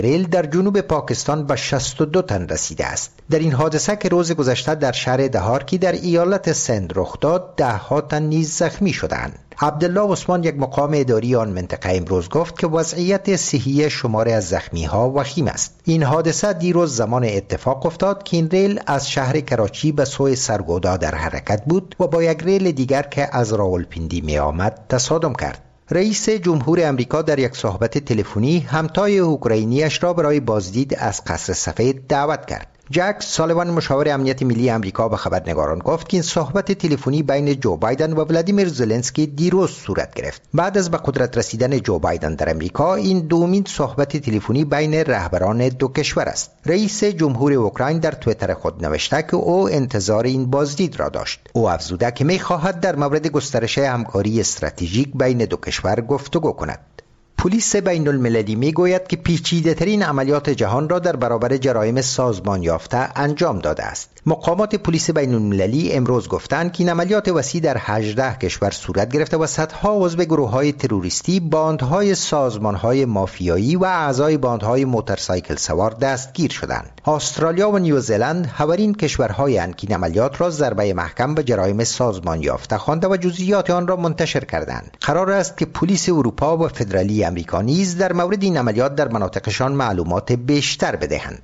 ریل در جنوب پاکستان به 62 تن رسیده است. در این حادثه که روز گذشته در شهر دهارکی در ایالت سند رخ داد، 10 تن نیز زخمی شدند. عبدالله عثمان، یک مقام اداری آن منطقه، امروز گفت که وضعیت صحی شماری از زخمی ها وخیم است. این حادثه دیروز زمان اتفاق افتاد که این ریل از شهر کراچی به سوی سرگودا در حرکت بود و با یک ریل دیگر که از راولپیندی می آمد تصادم کرد. رئیس جمهور امریکا در یک صحبت تلفنی همتای اوکراینیش را برای بازدید از قصر سفید دعوت کرد. جک سالیوان، مشاور امنیت ملی امریکا، به خبرنگاران گفت که این صحبت تلفنی بین جو بایدن و ولادیمیر زلنسکی دیروز صورت گرفت. بعد از به قدرت رسیدن جو بایدن در امریکا، این دومین صحبت تلفنی بین رهبران دو کشور است. رئیس جمهور اوکراین در توییتر خود نوشته که او انتظار این بازدید را داشت. او افزوده که می‌خواهد در مورد گسترش همکاری استراتژیک بین دو کشور گفتگو کند. پلیس بین المللی می گوید که پیچیده ترین عملیات جهان را در برابر جرایم سازمان یافته انجام داده است. مقامات پلیس بین المللی امروز گفتند که این عملیات وسیع در 18 کشور صورت گرفته و صدها عضو گروه‌های تروریستی، باندهای سازمان‌های مافیایی و اعضای باندهای موتورسایکل سوار دستگیر شدند. استرالیا و نیوزلند حوارین کشورهایند که این عملیات را ضربه محکم به جرایم سازمان یافته خوانده و جزئیات آن را منتشر کردند. قرار است که پلیس اروپا و فدرالی امریکا نیز در مورد این عملیات در مناطقشان معلومات بیشتر بدهند.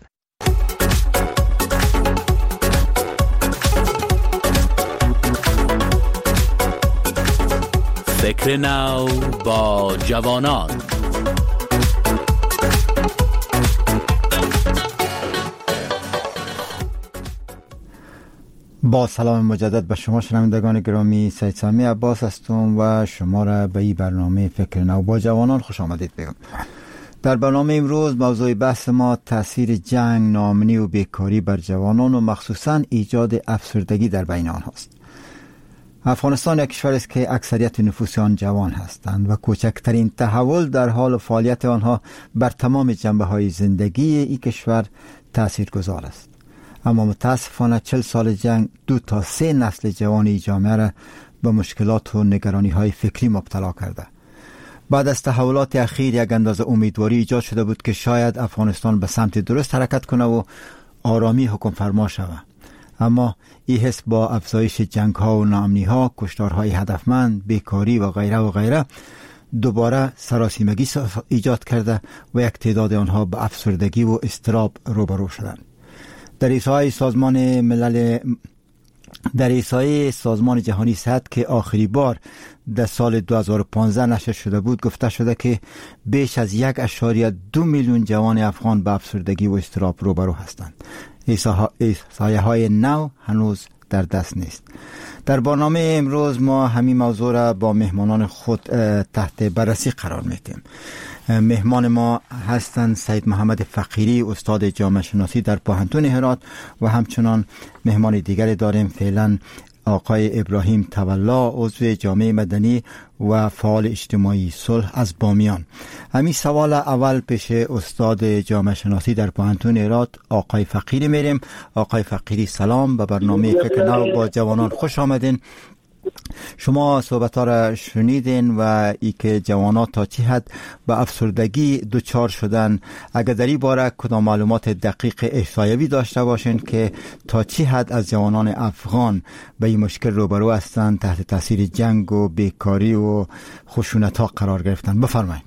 فکر نو با جوانان. با سلام مجدد به شما شنوندگان گرامی، سید سامی عباس هستم و شما را به این برنامه فکر نو با جوانان خوش آمدید بگم. در برنامه امروز موضوع بحث ما تاثیر جنگ، ناامنی و بیکاری بر جوانان و مخصوصاً ایجاد افسردگی در بین آنهاست. افغانستان یک کشور است که اکثریت نفوس آن جوان هستند و کوچکترین تحول در حال فعالیت آنها بر تمام جنبه‌های زندگی این کشور تاثیرگذار است. اما متاسفانه 40 سال جنگ 2 تا 3 نسل جوان این جامعه را به مشکلات و نگرانی‌های فکری مبتلا کرده. بعد از تحولات اخیر یک اندازه امیدواری ایجاد شده بود که شاید افغانستان به سمت درست حرکت کنه و آرامی حکم فرما شود. اما این حس با افزایش جنگ‌ها و ناامنی‌ها، کشتارهای هدفمند، بیکاری و غیره دوباره سراسیمگی ایجاد کرده و یک تعداد آنها به افسردگی و اضطراب روبرو شدند. در احصایه سازمان جهانی صحت که آخری بار در سال 2015 نشر شده بود، گفته شده که بیش از 1.2 میلیون جوان افغان به افسردگی و اضطراب روبرو هستند. احصایه های نو هنوز در دست نیست. در برنامه امروز ما همین موضوع را با مهمانان خود تحت بررسی قرار میدیم. مهمان ما هستند سید محمد فقیری، استاد جامعه شناسی در پوهنتون هرات، و همچنان مهمان دیگری داریم فعلا آقای ابراهیم تولا، عضو جامعه مدنی و فعال اجتماعی صلح از بامیان. همین سوال اول پیش استاد جامعه شناسی در پوهنتون هرات آقای فقیری میریم. آقای فقیری سلام، به برنامه فکر نو با جوانان خوش آمدین. شما صحبت‌ها را شنیدین و ای که جوانات تا چه حد به افسردگی دچار شدن، اگر در این باره کدام معلومات دقیق احصایوی داشته باشین که تا چه حد از جوانان افغان به این مشکل روبرو هستند، تحت تاثیر جنگ و بیکاری و خشونت‌ها قرار گرفتن، بفرمایید.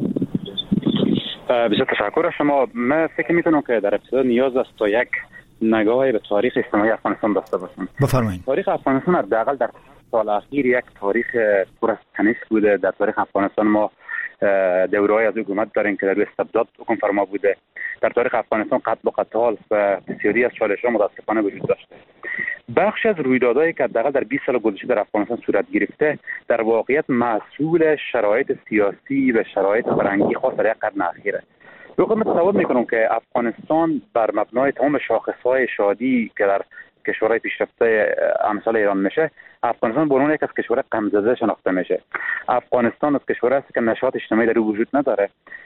بسیار تشکر از شما. من فکر می‌کنم که در ابتدا نیاز است تا یک نگاهی به تاریخ اجتماعی افغانستان داشته باشیم. بفرمایید. تاریخ افغانستان حداقل در سال اخیر یک تاریخ پر از تنش بوده. در تاریخ افغانستان ما دوره‌ای از حکومت داریم که در استبداد حکم فرما بوده. در تاریخ افغانستان قتل و قتال و بسیاری از چالش‌ها متاسفانه وجود داشته. بخش از رویدادهایی که حداقل در 20 سال گذشته در افغانستان صورت گرفته در واقعیت محصول شرایط سیاسی و شرایط فرهنگی خاص در یک قرن اخیره. من تصور میکنم که افغانستان بر مبنای تمام شاخصهای شادی که در کشورهای پیشرفته امثال ایران میشه، افغانستان به عنوان یک از کشورهای غمزده شناخته میشه. افغانستان از کشورهایی است که نشاط اجتماعی در او وجود نداره.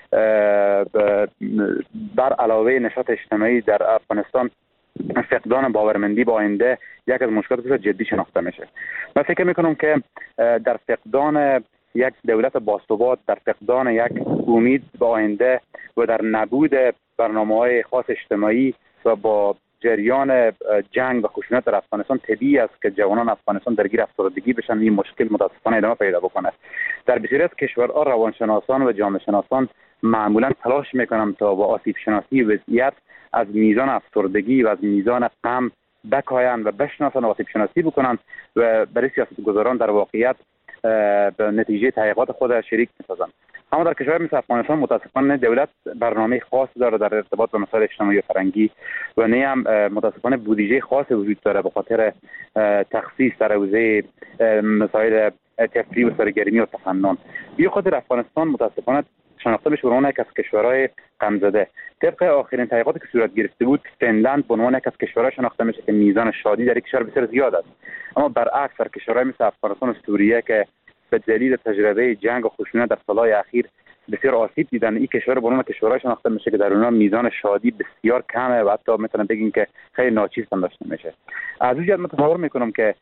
بر علاوه نشاط اجتماعی در افغانستان، فقدان باورمندی به آینده یک از مشکلات جدی شناخته میشه. من فکر میکنم که در فقدان یک دولت باثبات در فقدان یک امید به آینده و در نبود برنامه‌های خاص اجتماعی و با جریان جنگ و خشونت در افغانستان طبیعی است که جوانان افغانستان درگیر افسردگی بشن. این مشکل متاسفانه ادامه پیدا بکنه. در بسیاری از کشورها روانشناسان و جامعه شناسان معمولا تلاش میکنند تا با آسیب شناسی وضعیت از میزان افسردگی و از میزان غم بکاین و بشناسن و آسیب شناسی بکنند و برای سیاستگزاران در واقعیت به نتیجه تحقیقات خود شریک می‌سازند. اما در کشور مثل افغانستان متاسفانه دولت برنامه خاص داره در ارتباط با مسائل اجتماعی و فرهنگی و نه هم متاسفانه بودجه خاص وجود داره به خاطر تخصیص در حوزه مسائل تفریح و سرگرمی و تفنن. به خاطر افغانستان متاسفانه شناخته بشه به عنوان یک از کشورهای غمزده. طبق آخرین تحقیقاتی که صورت گرفته بود فنلند به عنوان یک از کشورهای شناخته میشه که میزان شادی در کشور بسیار زیاد است. اما برعکس در کشورهای مثل افغانستان و سوریه که به دلیل تجربه جنگ و خشونت در سالهای اخیر بسیار آسیب دیدن، این کشور به عنوان کشورهای شناخته میشه که در اونها میزان شادی بسیار کمه و حتی میتونم بگیم که خیلی ناچیز هم داشته میشه. از این جهت من تصور میکنم که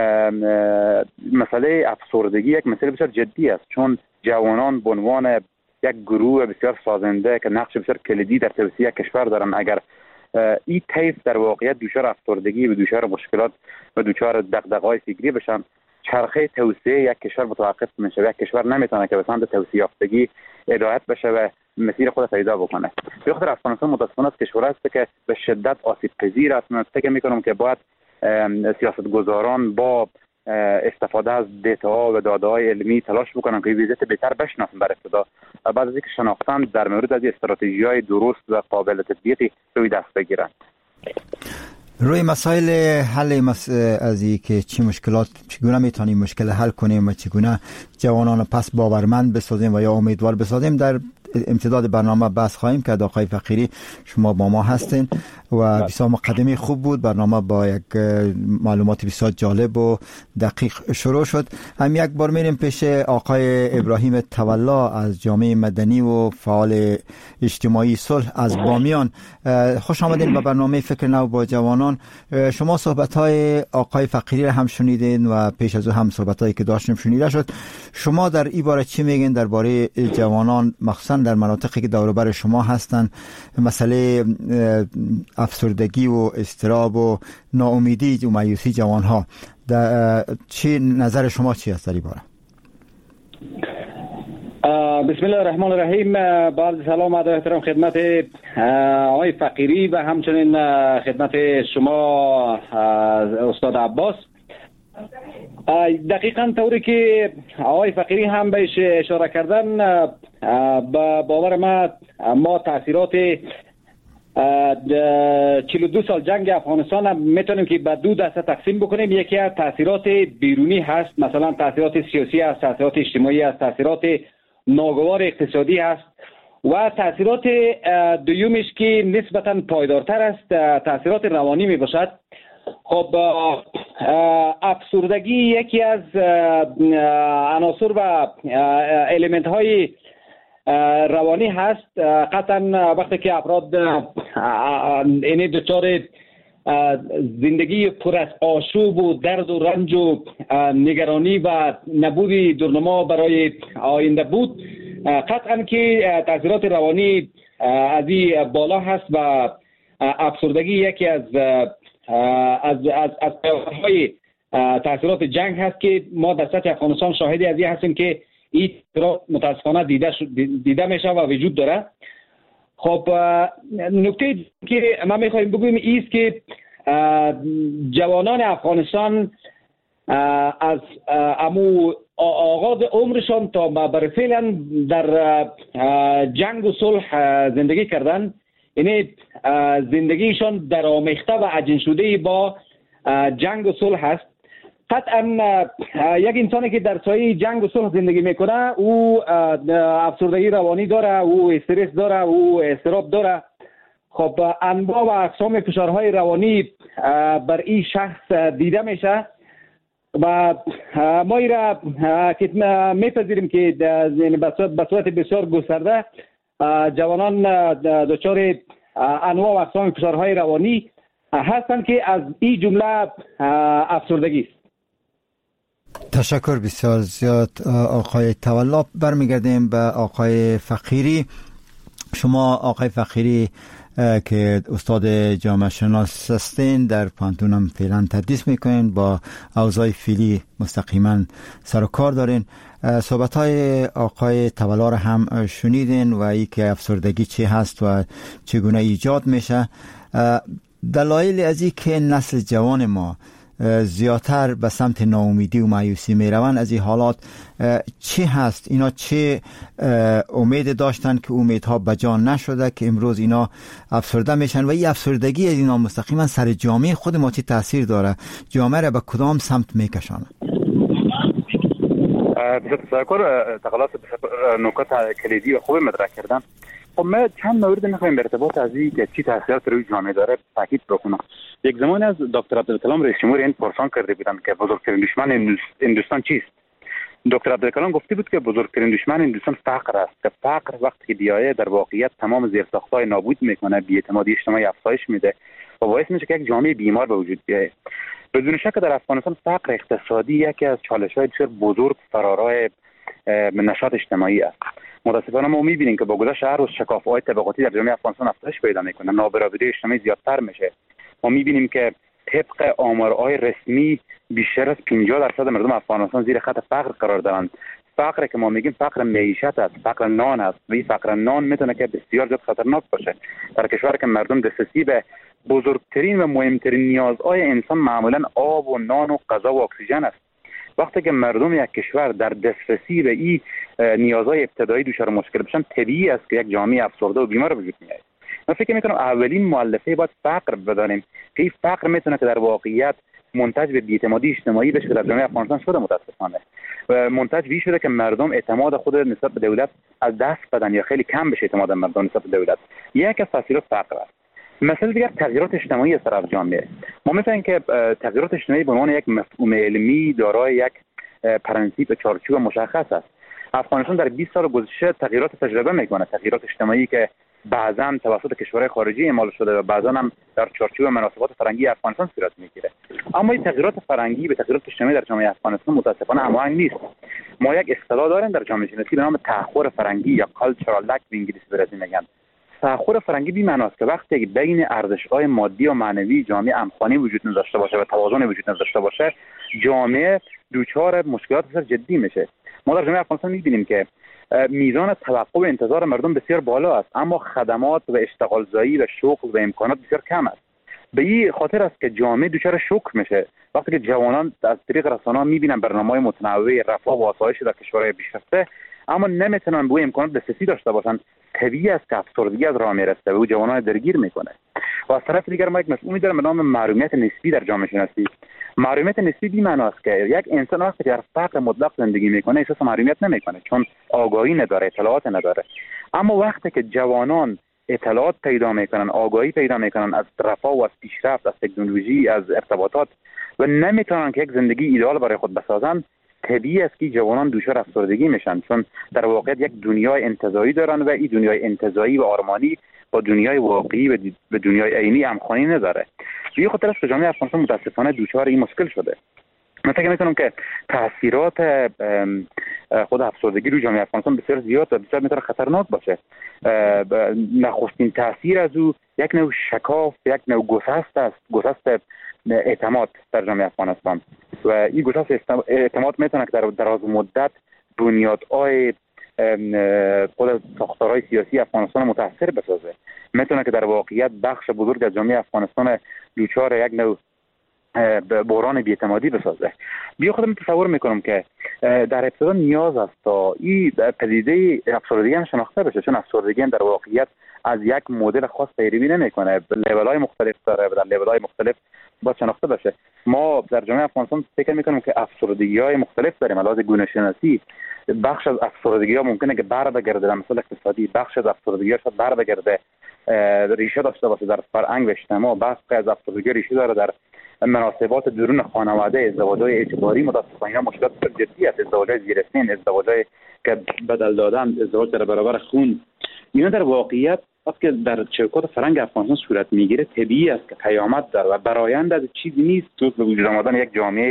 مسئله افسردگی یک مسئله بسیار جدی است، چون جوانان به عنوان یک گروه بسیار سازنده که نقش بسیار کلیدی در توسعه کشور دارن، اگر این طیف در واقعیت دچار افسردگی و دچار مشکلات و دچار دغدغه‌های فکری بشن، چرخه توسعه یک کشور متوقف میشه. یک کشور نمیتونه که به سمت توسعه یافتگی هدایت بشه و مسیر خود پیدا بکنه. به خاطر افغانستان متاسفانه از کشور است که به شدت آسیب پذیر است. من فکر میکنم که باید سیاستگزاران با استفاده از دیتا و داده‌های علمی تلاش بکنن که وضعیت بهتر بشناسن در ابتدا و بعد از اینکه شناختن در مورد از استراتژی‌های درست و قابل تطبیقی روی دست بگیرن. روی مسائل حل از این که چی مشکلات چگونه میتونیم مشکل حل کنیم و چگونه جوانان پس باورمند بسازیم و یا امیدوار بسازیم در امتداد برنامه بحث خواهیم کرد. آقای فقیری شما با ما هستین و بسیار مقدمه خوب بود. برنامه با یک معلومات بسیار جالب و دقیق شروع شد. هم یک بار میریم پیش آقای ابراهیم تولا از جامعه مدنی و فعال اجتماعی صلح از بامیان. خوش آمدین به برنامه فکر نو با جوانان. شما صحبت‌های آقای فقیری را هم شنیدین و پیش از او هم صحبت‌هایی که داشتیم شنیده شد. شما در این باره چی میگین درباره جوانان مخصوصا در مناطقی که دور و بر شما هستن، مسئله افسردگی و اضطراب و ناامیدی و مایوسی جوانها؟ چی نظر شما چی است در این باره؟ بسم الله الرحمن الرحیم. با سلام و احترام خدمت آقای فقیری و همچنین خدمت شما استاد عباس. دقیقاً طوری که آقای فقیری هم بهش اشاره کردن، با باور ما تاثیرات 42 سال جنگ افغانستان هم میتونیم که به دو دسته تقسیم بکنیم. یکی از تاثیرات بیرونی هست، مثلا تاثیرات سیاسی است، تاثیرات اجتماعی است، تاثیرات ناگوار اقتصادی است و تاثیرات دویمش که نسبتاً پایدارتر است تاثیرات روانی می باشد. خب افسردگی یکی از عناصر و الیمنت های روانی هست. قطعا وقتی که افراد اینه دچار زندگی پر از آشوب و درد و رنج و نگرانی و نبود دورنما برای آینده بود، قطعا که تاثیرات روانی از این بالا هست و افسردگی یکی از پیامدهای تاثیرات جنگ هست که ما در سطح افغانستان شاهدی از این هستیم که این متاسفانه دیده میشه و وجود داره. خب نکته که ما میخوایم بگویم ایست که جوانان افغانستان از امو آغاز عمرشان تا بر فعلا در جنگ و صلح زندگی کردن، یعنی زندگیشان در آمیخته و عجین شده با جنگ و صلح هست. قطعا یک انسانی که در سایه جنگ و صلح زندگی میکنه او افسردگی روانی داره، او استرس داره، او اضطراب داره. خب انواع و اقسام فشارهای روانی بر این شخص دیده میشه و ما ایرا که میپذیریم که به صورت بسیار گسترده جوانان دچار انواع و اقسام فشارهای روانی هستند که از این جمله افسردگی است. تشکر بسیار زیاد آقای تولا. برمیگردیم به آقای فقیری. شما آقای فقیری که استاد جامعه شناس هستین، در پانتون هم فعلا تدریس میکنین، با اوضاع فعلی مستقیما سر و کار دارین. صحبت های آقای تولا را هم شنیدین و ای که افسردگی چی هست و چگونه ایجاد میشه. دلایل از این که نسل جوان ما زیادتر به سمت ناامیدی و مایوسی می روند، از این حالات چی هست؟ اینا چه امید داشتن که امیدها بجا نشده که امروز اینا افسرده میشن و این افسردگی از اینا مستقیما سر جامعه خود ما چه تاثیر داره؟ جامعه را به کدام سمت میکشانه؟ بسیار تشکر. تقلات نکات کلیدی و خوب مطرح کردن. خب ما چند مورد میخوایم به ارتباط از این که چی تاثیرات روی جامعه داره تاکید بکنم. یک زمانی از دکتر عبدالکلام رئیس جمهور این پرسان کرده بودن که بزرگترین دشمن هندوستان چیست. دکتر عبدالکلام گفته بود که بزرگترین دشمن هندوستان فقر است، که فقر وقتی که بیایه در واقعیت تمام زیرساخت‌های نابود میکنه، بی‌اعتمادی اجتماعی افزایش میده و باعث میشه که یک جامعه بیمار به وجود بیاید. بدون شک در افغانستان فقر اقتصادی یکی از چالش‌های بسیار بزرگ فرارای نشاط اجتماعی است. متاسفانه ما می‌بینیم که با گذشت هر روز شکاف‌های طبقاتی در جامعه افغانستان افزایش پیدا می‌کنه، نابرابری اجتماعی زیادتر میشه. ما می‌بینیم که طبق آمارهای رسمی بیشتر از 50% مردم افغانستان زیر خط فقر قرار دارند. فقر که ما میگیم فقر معیشت است، فقر نان است و این فقر نان میتونه که بسیار زیاد خطرناک باشه. در کشوری که مردم دسترسی به بزرگترین و مهمترین نیازهای انسان معمولا آب و نان و غذا و اکسیژن است. وقتی که مردم یک کشور در دسترسی به این نیازهای ابتدایی دچار مشکل بشن، طبیعی است که یک جامعه افسرده و بیمار به وجود میاد. من فکر میکنم اولین مؤلفه باید فقر بدانیم که این فقر میتونه که در واقعیت منتج به بی‌اعتمادی اجتماعی بشه که در جامعه افغانستان شده متاسفانه. و منتج به شده که مردم اعتماد خود نسبت به دولت از دست بدن یا خیلی کم بشه اعتماد مردم نسبت به دولت. یک از تاثیرات فقر است. مثلا دیگر تغییرات اجتماعی از طرف جامعه. ما می‌فهمیم که تغییرات اجتماعی به عنوان یک مفهوم علمی دارای یک پرنسیپ چارچوب مشخص است. افغانستان در 20 سال گذشته تغییرات تجربه میکنه، تغییرات اجتماعی که بعضا توسط کشورهای خارجی اعمال شده و بعضا هم در چارچوب مناسبات فرهنگی افغانستان صورت میگیره. اما این تغییرات فرهنگی به تغییرات اجتماعی در جامعه افغانستان متاسفانه هماهنگ نیست. ما یک اصطلاح داریم در جامعه شناسی به نام تأخر فرهنگی یا کالچرال لک به انگلیسی برازی میگن. تأخر فرهنگی بی معناست که وقتی بین ارزش‌های مادی و معنوی جامعه همخوانی وجود نداشته باشه و توازن وجود نداشته باشه، جامعه دچار مشکلات بسیار جدی میشه. ما در جامعه افغانستان می‌بینیم که میزان توقع و انتظار مردم بسیار بالا است، اما خدمات و اشتغالزایی و شغل و امکانات بسیار کم است. به این خاطر است که جامعه دچار شوک میشه وقتی که جوانان از طریق رسانه‌ها می‌بینن برنامه‌های متنوع رفاه و آسایش در کشورهای پیشرفته، اما نمیتونن به امکانات دسترسی داشته باشن. طبیعی است که افسردگی از راه میرسه و جوانان درگیر میکنه. و از طرف دیگر ما یک مفهومی داریم به نام محرومیت نسبی در جامعه شناسی. محرومیت نسبی بی معنی است که یک انسان وقتی در فقر مطلق زندگی میکنه احساس محرومیت نمیکنه، چون آگاهی نداره، اطلاعات نداره. اما وقتی که جوانان اطلاعات پیدا میکنن، آگاهی پیدا میکنن از رفاه و از پیشرفت، از تکنولوژی، از ارتباطات و نمیتونن که یک زندگی ایدئال برای خود بسازن، طبیعی است که جوانان دچار افسردگی میشن، چون در واقع یک دنیای انتزاعی دارن و این دنیای انتزاعی و آرمانی با دنیای واقعی و به دنیای عینی همخوانی نداره. به خاطر است که جامعه افغانستان متاسفانه دچار این مشکل شده. من فکر می‌کنم که تاثیرات خود افسردگی روی جامعه افغانستان بسیار زیاد و بسیار میتونه خطرناک باشه. نخستین تاثیر از او یک نوع شکاف، یک نوع گسست است، گسست اعتماد در جامعه افغانستان و این گسست اعتماد میتونه که در دراز مدت بنیادهای خود ساختارهای سیاسی افغانستان متاثر بسازه. میتونه که در واقعیت بخش بزرگ از جامعه افغانستان دچار یک نوع بحران بی‌اعتمادی بسازه. بیا خودم تصور میکنم که در ابتدا نیاز است تا این پدیده افسردگی هم شناخته بشه، چون افسردگی هم در واقعیت از یک مدل خاص پیروی نمیکنه، لول‌های مختلف داره و در لول‌های مختلف باید شناخته بشه. ما در جامعه افغانستان فکر میکنم که افسردگی‌های مختلف داریم. علاوه گونه شناسی بخش از افسردگی‌ها ممکنه که بر بگرده در مسائل اقتصادی، بخش از افسردگی‌ها شاید بر بگرده ریشه داشته باشه در فرهنگ و اجتماع، بخش از افسردگی ریشه داره در مناسبات درون خانواده، ازدواج‌های اجباری. متأسفانه اینا مشکلات جدی است، ازدواج‌های زیر سن، ازدواج‌های که بدل دادن، ازدواج در برابر خون. اینا در واقعیت وقتی در چوکات فرهنگ افغانستان صورت میگیره طبیعی است که پیامد داره و برآیند از چیزی نیست جز به وجود آمدن یک جامعه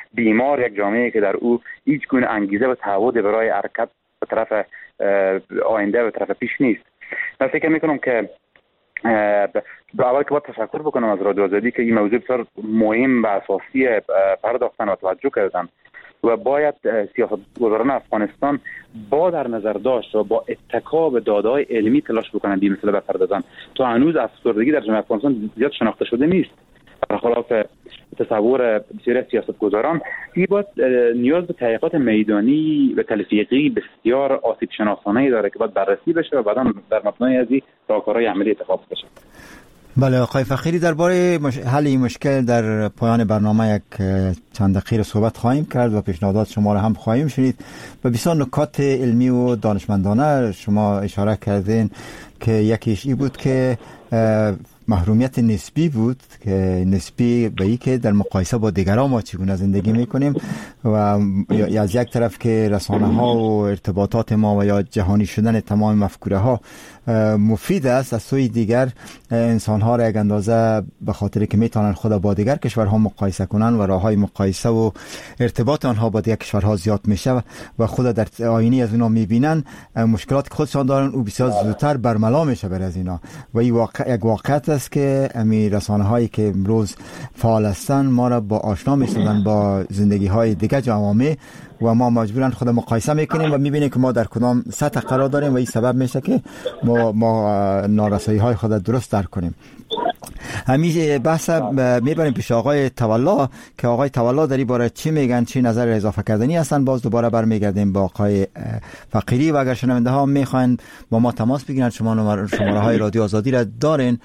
بیمار، یک جامعه که در او هیچ گونه انگیزه و تعهد برای حرکت به طرف آینده و طرف پیش نیست. من فکر میکنم که اول که باید تشکر بکنم از رادیو آزادی که این موضوع بسیار مهم و اساسی پرداختن و توجه کردن و باید سیاستگزاران افغانستان با در نظر داشت و با اتکا به داده‌های علمی تلاش بکنند این مسئله بپردازند. تا هنوز افسردگی در جامعه افغانستان زیاد شناخته شده نیست. برخلاف تصور بسیاری از سیاستگزاران، این باید نیاز به تحقیقات میدانی و تلفیقی بسیار آسیب شناسانه‌ای داره که باید بررسی بشه و بعدا در مبنای از این راهکارهای عملی اتخاذ بشه. بله آقای فقیری، درباره حل این مشکل در پایان برنامه یک چند دقیقه صحبت خواهیم کرد و پیشنهادات شما را هم خواهیم شنید. و بسیار نکات علمی و دانشمندانه شما اشاره کردین که یکیش این بود که محرومیت نسبی بود، که نسبی به این که در مقایسه با دیگران ما چگونه زندگی میکنیم و از یک طرف که رسانه ها و ارتباطات ما و یا جهانی شدن تمام مفکوره ها مفید است، از سوی دیگر انسان ها را یک اندازه به خاطر که میتونن خود با دیگر کشورها مقایسه کنن و راه های مقایسه و ارتباط آنها با دیگر کشورها زیاد میشه و خود در آینه از اونا میبینن مشکلات خودشان دارن و بسیار زودتر برملا میشه بر از اینا. و این یک واقعیت است که امی رسانه هایی که امروز فعال هستن ما را با آشنا میسازن با زندگی های دیگر جوامع و ما مجبورن خود مقایسه میکنیم و میبینیم که ما در کدام سطح قرار داریم و این سبب میشه که ما نارسایی های خود درست درک کنیم. همیشه بحث میبریم پیش آقای تولا که آقای تولا در این باره چی میگن، چی نظر اضافه کردنی هستن. باز دوباره برمیگردیم با آقای فقیری و اگر شنونده ها میخواین با ما تماس بگیرن شماره های رادیو آزادی را دارین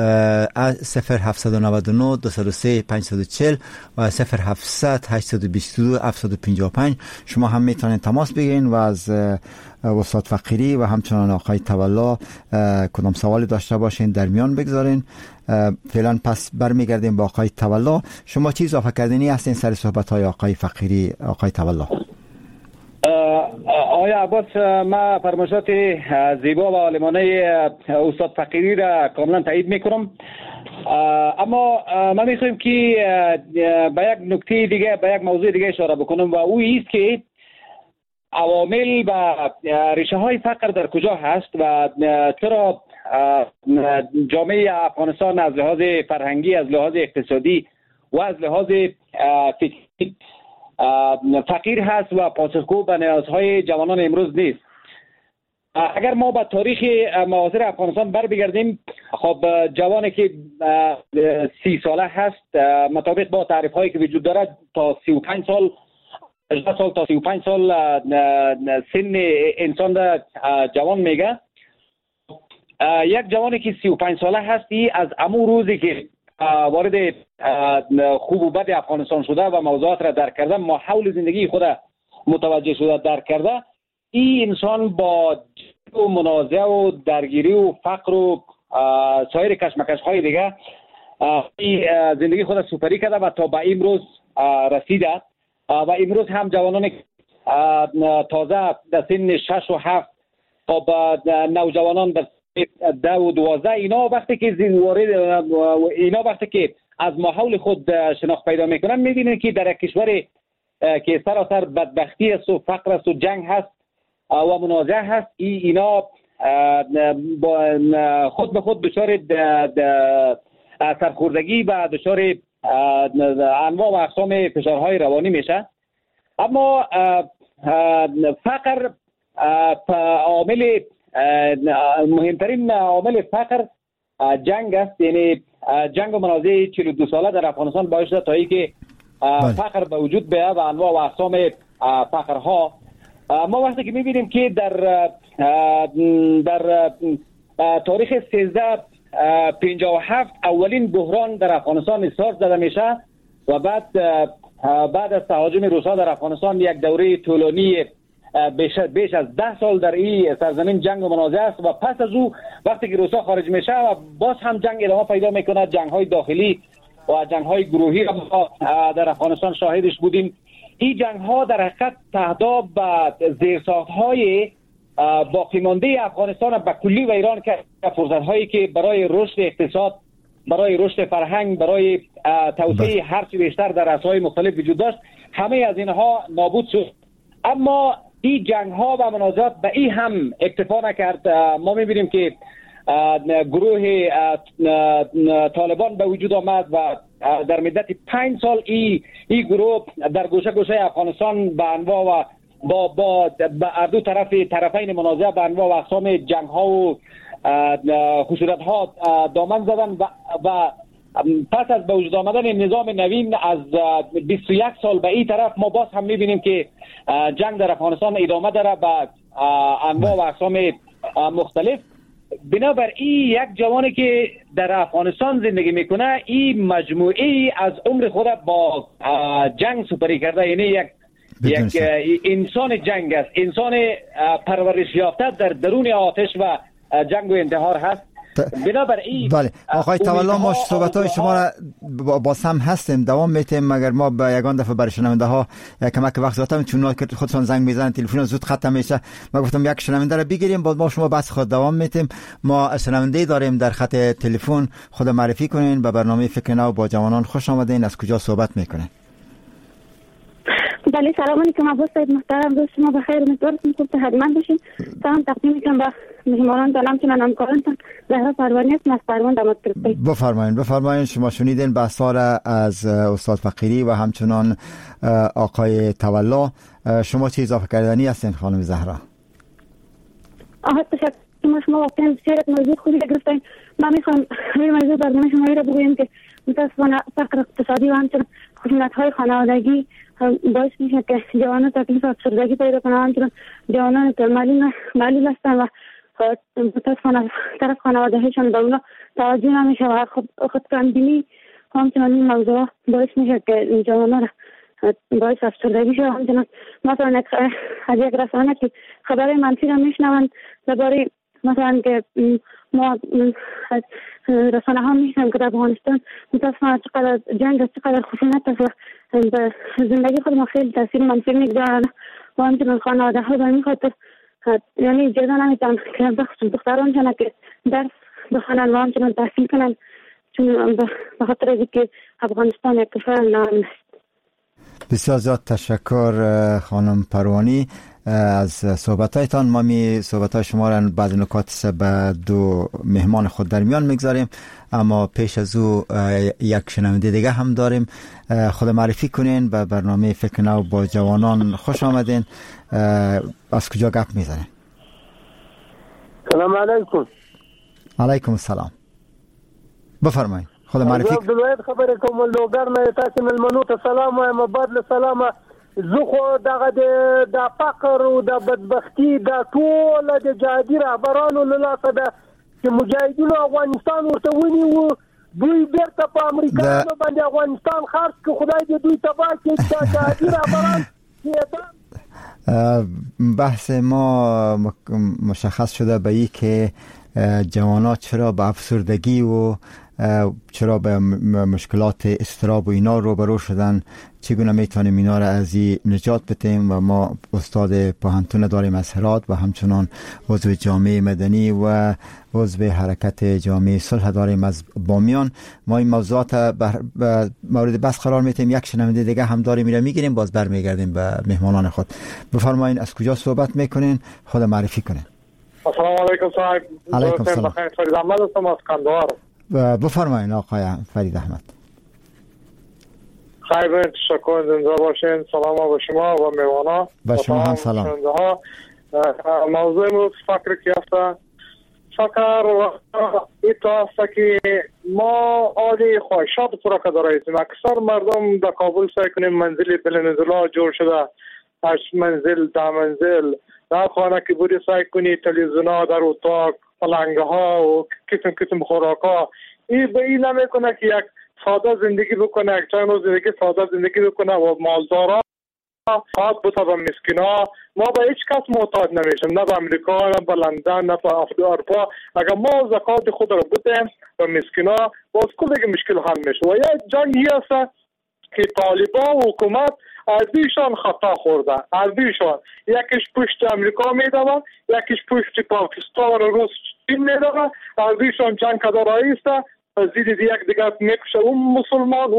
0799 203 540 و 0700 822 755. شما هم میتونین تماس بگیرین و از استاد فقیری و همچنان آقای تولا کدام سوالی داشته باشین در میان بگذارین. فعلا پس برمیگردیم با آقای تولا. شما چی اضافه کردنی هستین سر صحبت های آقای فقیری؟ آقای تولا. آیا عباس، ما فرمایشات زیبا و عالمانه استاد فقیری را کاملا تایید میکنم، اما ما میخوایم که به یک نکته دیگه، به یک موضوع دیگه اشاره بکنم و او است که عوامل و ریشه های فقر در کجا هست و چرا جامعه افغانستان از لحاظ فرهنگی، از لحاظ اقتصادی و از لحاظ فکری فقیر هست و پاسخگو به نیازهای جوانان امروز نیست. اگر ما به تاریخ معاصر افغانستان بر بگردیم، خب جوانی که 30 ساله هست مطابق با تعریف هایی که وجود دارد تا 35 سال 18 سال تا 35 سال سن انسان در جوان میگه. یک جوانی که 35 ساله هستی از امو روزی که وارد خوب و بد افغانستان شده و موضوعات را درک کرده، ماحول زندگی خود متوجه شده، درک کرده، این انسان با منازعه و درگیری و فقر و سایر کشمکش های دیگه زندگی خود سپری کرده و تا به امروز رسیده. و امروز هم جوانان تازه در سن 6 و 7 تا نوجوانان در 10 و 12 اینا وقتی که از ماحول خود شناخت پیدا میکنن، میبینن که در یک کشور که سراسر بدبختی است و فقر است و جنگ هست و منازعه هست، اینا خود به خود دچار سرخوردگی و دچار انواع و اقسام فشارهای روانی میشه. اما فقر عامل مهمترین عامل فقر جنگ است، یعنی جنگ و منازعه 42 ساله در افغانستان باعث شده تا اینکه فقر به وجود بیاید و انواع و اقسام فقرها. ما وقتی که میبینیم که در تاریخ 1357 اولین بحران در افغانستان استارت زده میشه و بعد از تهاجم روس‌ها در افغانستان یک دوره طولانی بیش از 10 سال در این سرزمین جنگ و منازعه است و پس از او وقتی که روس‌ها خارج میشه و باز هم جنگ ادامه پیدا میکنه، جنگ‌های داخلی و جنگ‌های گروهی را در افغانستان شاهدش بودیم. این جنگ‌ها در حقیقت تهداب و زیرساخت‌های باقی مانده افغانستان به کلی و ایران که فرصت‌هایی که برای رشد اقتصاد برای رشد فرهنگ، برای توسعه هر چی بیشتر در عصرهای مختلف وجود داشت، همه از اینها نابود شد. اما این جنگ ها و منازعات به این هم اکتفا نکرد. ما میبینیم که گروه طالبان به وجود آمد و در مدت 5 سال این گروه در گوشه گوشه افغانستان به انواع و با دو طرفین منازعه به انواع و اقسام جنگ ها و خشونت ها دامن زدن و پس از به وجود آمدن نظام نوین از 21 سال به این طرف ما باز هم میبینیم که جنگ در افغانستان ادامه داره به انواع و اقسام مختلف. بنابراین یک جوانی که در افغانستان زندگی میکنه این مجموعی از عمر خود با جنگ سپری کرده، یعنی یک انسان جنگ است، انسان پرورش یافته در درون آتش و جنگ و انتحار هست. بنابراین بله آقای تولا، ما صحبت‌های شما را با سم هستیم دوام میتیم، مگر ما به یگان دفعه برای شنونده ها کمک وقت دادم، چون که خودشون زنگ میزنن تلفن زود ختم میشه. ما گفتم یک شنونده را بگیریم، بعد ما شما بس خود دوام میتیم. ما شنونده داریم در خط تلفن، خود معرفی کنین. به برنامه فکر نو با جوانان خوش آمدین. از کجا صحبت میکنین؟ بله سلام علیکم ابو سعید محترم، روز شما بخیر، امیدوارم خوب صحتمند باشین. سلام تقدیم میکنم به مهمانان دلم که همکارانتان. زهرا پروانی هستم از پروان داماد کرسی. بفرمایید. شما شنیدین بحثا را از استاد فقیری و همچنان آقای تولا. شما چه اضافه کردنی هستین خانم زهرا؟ تشکر. شما واقعا بسیار موضوع خوبی گرفتین. من میخوام روی موضوع برنامه شما را بگویم که متاسفانه فقر اقتصادی و همچنان خشونت‌های خانوادگی باعث میشه که جوانان تکلیف افسردگی پیدا کنند. همچنان جوانان که معلول هستند و متاسفانه طرف خانواده‌هایشان به اونا توجه نمیشه و خودکامبینی همچنان این موضوع باعث میشه که جوانان باعث افسردگی شد. همچنان مثلا از یک رسانه که خبر منفی را میشنوند درباره مثلا که ما از رسانه ها میشنم که در افغانستان متاسفانه چقدر جنگ است، چقدر خشونت است و به زندگی خود ما خیلی تاثیر منفی میگذارد و همچنان خانواده ها به این خاطر یعنی اجازه نمیتن که بخصوص دختران چنان که درس بخوانند و همچنان تحصیل کنند، چون به خاطر از که افغانستان یک کشور ناامن است. بسیار زیاد تشکر خانم پروانی از صحبتایتان. ما صحبتای شما را بعض نکات به دو مهمان خود در میان میگذاریم، اما پیش از او یک شنونده دیگه هم داریم. خود معرفی کنین. به برنامه فکر نو با جوانان خوش آمدین. از کجا گپ میزنین؟ سلام علیکم. علیکم السلام. بفرمایید. خود معرفی عبدالوحید خبر کوم لوګر نه تاسو ملمنو ته سلام وایم. بعد سلام زه خو دغه د فقر او د بدبختی د ټول د جهادي رهبرانو له لاسه ده چې مجاهدینو افغانستان ورته ونیو، دوی بیرته په امریکایانو باندې افغانستان خرڅ کړ. خدای دې دوی تباه کړي چې جهادي رهبران. بحث ما مشخص شده به این که جوانات چرا به افسردگی و چرا به مشکلات اضطراب و اینا روبرو شدن، چگونه میتونیم اینا را از این نجات بدیم. و ما استاد پوهنتون داریم از هرات و همچنان عضو جامعه مدنی و عضو حرکت جامعه صلح داریم از بامیان. ما این موضوعات مورد بحث قرار میتیم. یک شنونده دیگه هم داریم، میره میگیریم، باز برمیگردیم به مهمانان خود. بفرمایید از کجا صحبت میکنین؟ خود معرفی کنین. السلام علیکم صاحب. علیکم السلام. فرید احمد هستم از قندهار. بفرمایید آقای فرید احمد. خیلی تشکر، زنده باشین. سلام به شما و مهمانا. و شما هم سلام. موضوع امروز فکر کی است؟ فکر ایتا است که ما عالی خواهشات پورا کردیم. اکثر مردم در کابل سعی کنیم منزل بلندزلا جور شده، 8 منزل 10 منزل در خانه که بودی سعی کنی تلویزیون‌ها در اتاق، پلنگ‌ها و قسم خوراک‌ها. این به این نمیکنه که یک ساده زندگی بکنه، یک چند روز زندگی ساده زندگی بکنه و مالدارا خواهد بوده به مسکینا. ما به هیچ کس محتاج نمیشیم، نه به امریکا، نه به لندن، نه به اروپا. اگر ما زکات خود را بدیم به مسکینا، باز کل دیگه مشکل حل میشه. و یک جنگی است که طالبان و حکومت از دیشان خطا خورده. از دیشان یکیش پشت امریکا میدوه، یکیش پشت پاکستان و روس چین میدوه. از دیشان جنگ کده رئیسته زید یک دیگر میکشه، اون مسلمان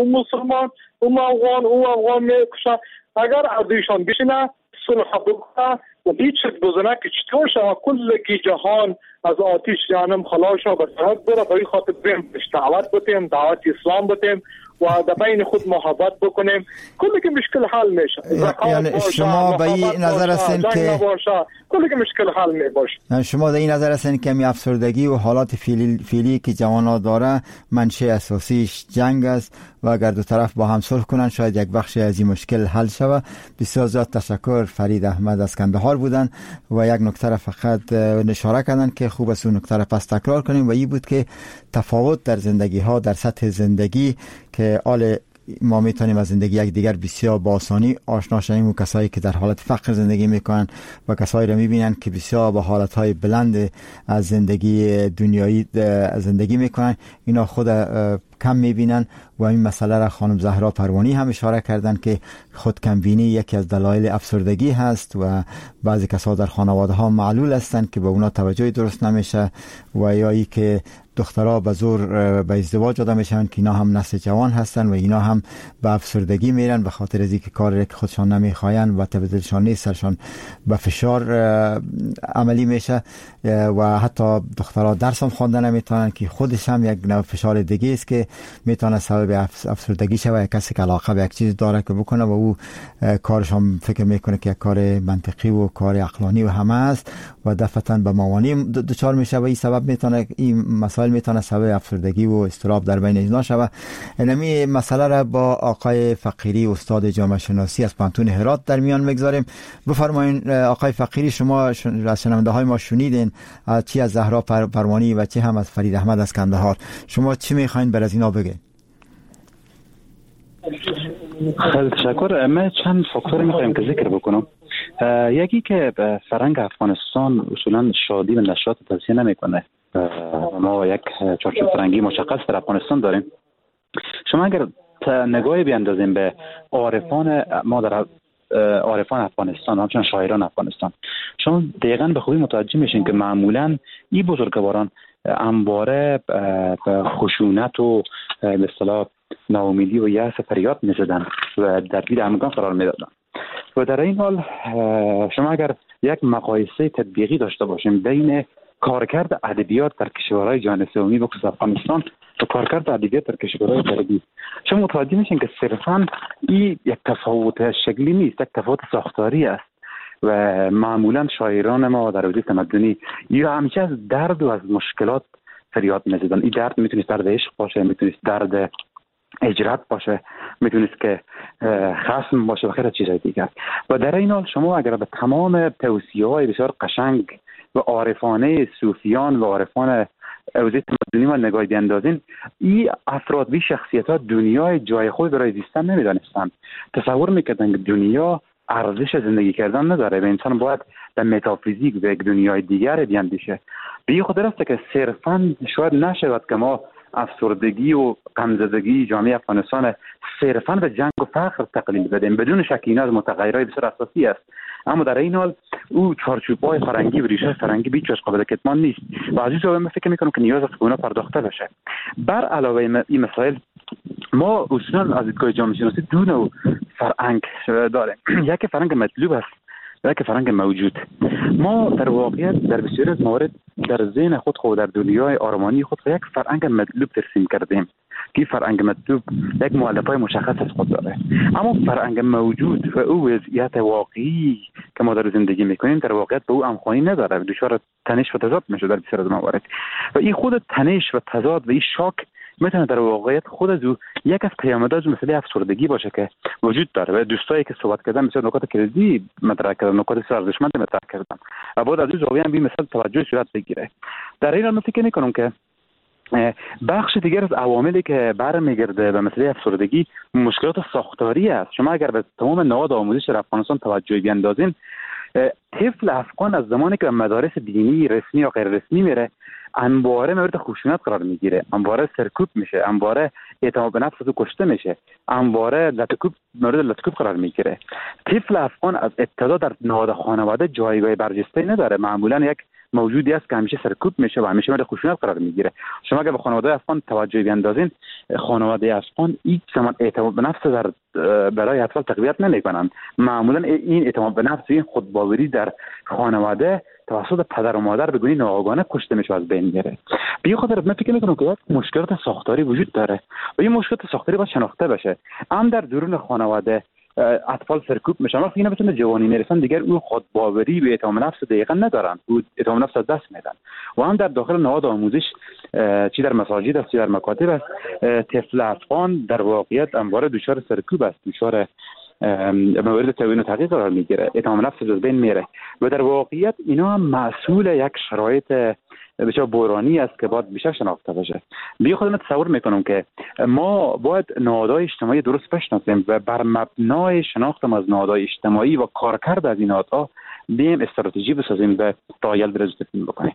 اون افغان میکشه. اگر ازشان بشینه صلح بکنه و هیچ بزنه که چطور شود کل جهان از آتش جهنم خلاص شود، به سرحد بره. به این خاطر بریم دعوت بتیم، دعوت اسلام بتیم و در بین خود محبت بکنیم، کلی که مشکل حل میشه. یعنی شما به این نظر هستین که کلی که مشکل حل میباشه. شما در این نظر هستین که می افسردگی و حالات فعلی که جوانان داره منشأ اساسیش جنگ است و اگر دو طرف با هم صلح کنن شاید یک بخشی از این مشکل حل شود. بسیار زیاد تشکر. فرید احمد از کندهار بودن و یک نکته فقط اشاره کردن که خوب است اون نکته را پس تکرار کنیم و این بود که تفاوت در زندگی ها، در سطح زندگی که ما میتونیم از زندگی یک دیگر بسیار با آسانی آشنا شویم و کسایی که در حالت فقر زندگی میکنن و کسایی را میبینن که بسیار با حالتهای بلند از زندگی دنیایی زندگی میکنن، اینا خود کم میبینن و این مسئله را خانم زهرا پروانی هم اشاره کردن که خود کمبینی یکی از دلایل افسردگی هست و بعضی کسا در خانواده ها معلول هستند که به اونا توجه درست نمیشه و یا ای که دخترها به زور به ازدواج داده میشن که اینا هم نسل جوان هستن و اینا هم به افسردگی میرن به خاطر از اینکه کاری که خودشان نمیخواین و تبدیلشان نیست، سرشان به فشار عملی میشه و حتی دخترها درس هم خوانده نمیتونن که خودش هم یک نوع فشار دیگه است که میتونه سبب افسردگی شه. کسی که علاقه به یک چیز داره که بکنه و او کارش هم فکر میکنه که یک کار منطقی و کار عقلانی و همه است و دفعتاً به موانع دچار میشه و این سبب میتونه این مسائل میتونه سبب افسردگی و اضطراب در بین اینا شود. اینمی مسئله را با آقای فقیری استاد جامعه شناسی از پانتون هرات در میان میگذاریم. بفرمایید آقای فقیری، شما از شنونده های ما شنیدین چی از زهرا پروانی و چی هم از فرید احمد از کندهار، شما چی میخواین بر از اینا بگید؟ خیلی تشکر. من چند فاکتور میخوایم که ذکر بکنم. یکی که فرهنگ افغانستان اصولا شادی و نشاط توصیه نمیکنه. ما یک چارچوب فرهنگی مشخص در افغانستان داریم. شما اگر نگاهی بیاندازیم به عارفان ما در عارفان افغانستان، همچنین شاعران افغانستان، شما دقیقاً به خوبی متوجه میشین که معمولاً این بزرگواران انباره خشونت و به اصطلاح ناامیدی و یأس فریاد میزدن و در دید همگان قرار میدادن. و در این حال شما اگر یک مقایسه تطبیقی داشته باشیم بین کارکرد ادبیات در کشورهای جهان سومی بخصوص افغانستان و کارکرد ادبیات در کشورهای غربی، شما متوجه میشین که صرفاً این یک تفاوت شکلی نیست، یک تفاوت ساختاری است و معمولاً شاعران ما در حوزه تمدنی یا همیشه از درد و از مشکلات فریاد میزدن. این درد میتونست درد عشق باشه، میتونست درد هجرت باشه، میتونست که خصم باشه و خیلی چیزهای دیگر. و در این حال شما اگر به تمام توصیه‌های بسیار قشنگ و عارفانه صوفیان و عارفان حوزه تمدنی ما نگاهی بیندازین، این افراد بی شخصیت‌ها دنیای جای خود برای زیستن نمیدانستند. تصور میکردن که دنیا ارزش زندگی کردن نداره و انسان باید در متافیزیک و یک دنیای دیگر بیاندیشه. به این خاطر است که صرفاً شاید نشود که ما افسردگی و غمزدگی جامعه افغانستان صرفاً به جنگ و فقر تقلیل بدیم. بدون شک اینا از متغیرهای بسیار اساسی است، اما در این حال او چارچوب‌های فرهنگی و ریشه فرهنگی بیش از قابل کتمان نیست و از این جهت من فکر می‌کنم که نیاز است که اونا پرداخته بشه. بر علاوه این مسائل ما اصولاً از دیدگاه جامعه شناسی دو نوع فرهنگ داریم. یک فرهنگ مطلوب است و یک فرهنگ موجود. ما در واقعیت در بسیاری از موارد در ذهن خود در دنیای آرمانی خود یک فرهنگ مطلوب ترسیم کردیم که فرهنگ مطلوب یک مؤلفه‌های مشخص از خود داره، اما فرهنگ موجود و او وضعیت واقعی که ما در زندگی میکنیم در واقعیت به او همخوانی نداره، دچار تنش و تضاد میشه در بسیار از موارد. و این خود تنش و تضاد و این شاک میتونه در واقعیت خود از او یک از پیامدها از مسئله افسردگی باشه که وجود داره. و دوستایی که صحبت کردن بسیار نکات کلیدی مطرح کردن، نکات بسیار ارزشمند مطرح کردن و بعد از این زاویه هم این مثال توجه صورت بگیره. در این حال فکر می‌کنم که بخش دیگر از عواملی که برمیگرده به مسئله افسردگی مشکلات ساختاری است. شما اگر به تمام نهاد آموزش در افغانستان توجه بیاندازین، طفل افغان از زمانی که به مدارس دینی رسمی یا غیر رسمی میره انباره مورد خشونت قرار میگیره، انباره سرکوب میشه، انباره اعتماد به نفس او کشته میشه، انباره مورد لطکوب قرار میگیره. طفل افغان از ابتدا در نهاد خانواده جایگاه برجسته نداره، معمولا یک موجودی است که همیشه سرکوب میشه و همیشه مورد خشونت قرار میگیره. شما اگر به خانواده افغان توجه بیاندازین، خانواده افغان هیچ زمان اعتماد به نفس در برای اطفال تقویت نمیکنند. معمولا این اعتماد به نفس و این خودباوری در خانواده توسط پدر و مادر به گونه ناآگاهانه کشته میشه، از بین میره. به خاطر من فکر میکنم که یک مشکلات ساختاری وجود داره و این مشکلات ساختاری باید شناخته بشه. هم در درون خانواده اطفال سرکوب میشن، وقتی اینا بتونه جوانی میرسن دیگر اون خودباوری و اعتماد نفس دقیقاً ندارن، او اعتماد نفس از دست میدن. و هم در داخل نهاد آموزش، چی در مساجد است چی در مکاتب است، طفل افغان در واقعیت همواره دچار سرکوب است، دچار موارد توهین و تحقیر قرار میگیره، اعتماد نفس از بین میره و در واقعیت اینا هم مسئول یک شرایط بسیار بحرانی است که باید بیشتر شناخته بشه. بی خود من تصور میکنم که ما باید نهادهای اجتماعی درست بشناسیم و بر مبنای شناختم از نهادهای اجتماعی و کارکرد از این نهادها بیم استراتژی بسازیم و رایل برای تفهیم بکنیم.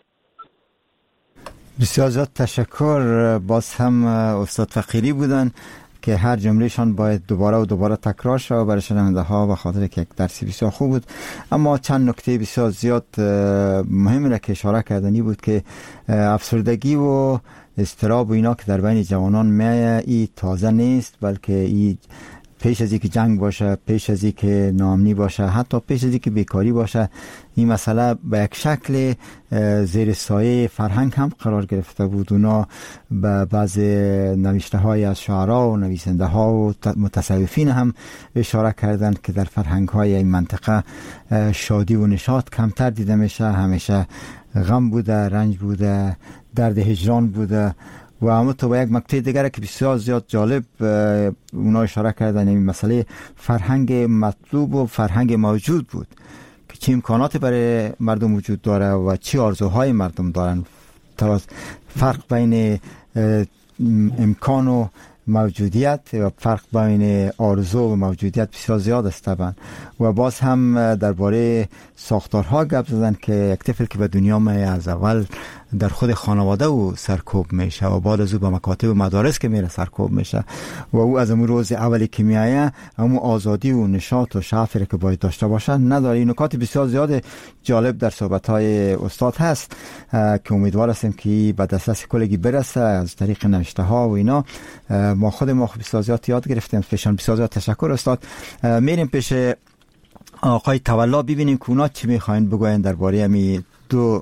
بسیار زیاد تشکر. باز هم استاد فقیری بودن که هر جملهشان باید دوباره تکرار شد برای شنونده ها و خاطر که یک درسی بسیار خوب بود. اما چند نکته بسیار زیاد مهم را که اشاره کردنی بود که افسردگی و اضطراب و اینا که در بین جوانان ای تازه نیست، بلکه ای پیش از اینکه جنگ باشه، پیش از اینکه ناامنی باشه، حتی پیش از اینکه بیکاری باشه، این مسئله به یک شکل زیر سایه فرهنگ هم قرار گرفته بود. اونا به بعض نوشته های از شعرا و نویسنده ها و متصوفین هم اشاره کردند که در فرهنگ های این منطقه شادی و نشاط کمتر دیده میشه، همیشه غم بوده، رنج بوده، درد هجران بوده. و اما تو با یک مقطع دیگر که بسیار زیاد جالب اونا اشاره کردن، این مسئله فرهنگ مطلوب و فرهنگ موجود بود که چه امکانات برای مردم وجود داره و چه آرزوهای مردم دارن. فرق بین امکان و موجودیت و فرق بین آرزو و موجودیت بسیار زیاد است طبعا. و باز هم درباره ساختارها گپ زدن که یک طفل که به دنیا میاد از اول در خود خانواده او سرکوب میشه و بعد از او به مکاتب و مدارس که میره سرکوب میشه و او از اون روز اولی که میایه همون آزادی و نشاط و شعفی که باید داشته باشه نداره. این نکات بسیار زیاد جالب در صحبت‌های استاد هست که امیدوار هستیم که به دسترس کلگی برسه از طریق نوشته ها و اینا. ما خود ما بسیار زیاد یاد گرفتیم. فشان بسیار زیاد تشکر استاد. میریم پیش آقای تولا ببینیم که اونا چی میخواین بگوین درباره همی دو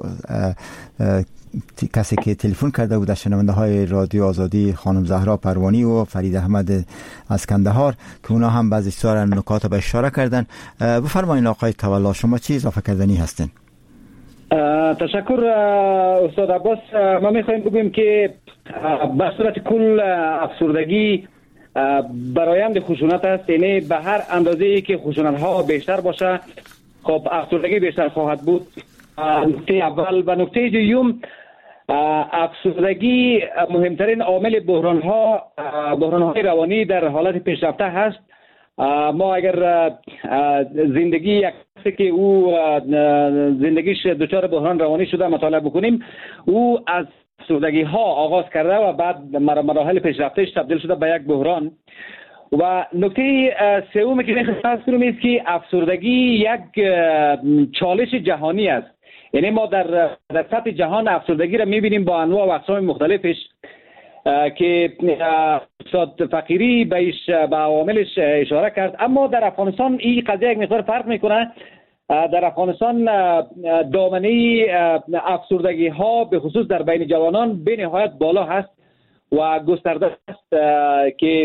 کسی که تلفن کرده بود، شنونده های رادیو آزادی، خانم زهرا پروانی و فرید احمد از کندهار که اونا هم بعضی سوال نکات به اشاره کردن. بفرمایید آقای تولا، شما چی اضافه کردنی هستین؟ تشکر استاد عباس. ما میخوایم بگویم که به صورت کل افسردگی برآیند خشونت است، یعنی به هر اندازه‌ای که خشونت ها بیشتر باشه خب افسردگی بیشتر خواهد بود. نکته اول. و نکته دوم، افسردگی مهمترین عامل بحران‌های روانی در حالت پیشرفته هست. ما اگر زندگی یک کسی که او زندگیش دچار بحران روانی شده مطالعه بکنیم، او از افسردگی ها آغاز کرده و بعد مراحل پیشرفتهش تبدیل شده به یک بحران. و نکته سومی که میخوایم فرض کنیم است که افسردگی یک چالش جهانی است. یعنی ما در سطح جهان افسردگی را میبینیم با انواع و اقسام مختلفش که استاد فقیری به عواملش اشاره کرد. اما در افغانستان این قضیه یک مقدار فرق میکنه. در افغانستان دامنه افسردگی ها به خصوص در بین جوانان به نهایت بالا هست و گسترده است که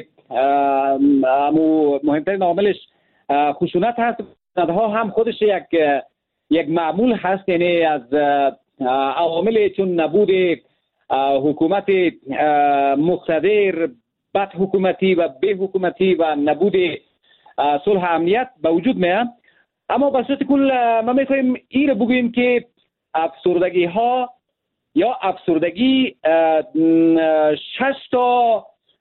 مهمترین عاملش خشونت هست. خشونت ها هم خودش یک معمول هست، یعنی از عوامل چون نبود حکومت مقتدر، بد حکومتی و بی حکومتی و نبود صلح امنیت به وجود میاد. اما به صورت کل ما میخوایم این رو بگوییم که افسردگی ها یا افسردگی 6 تا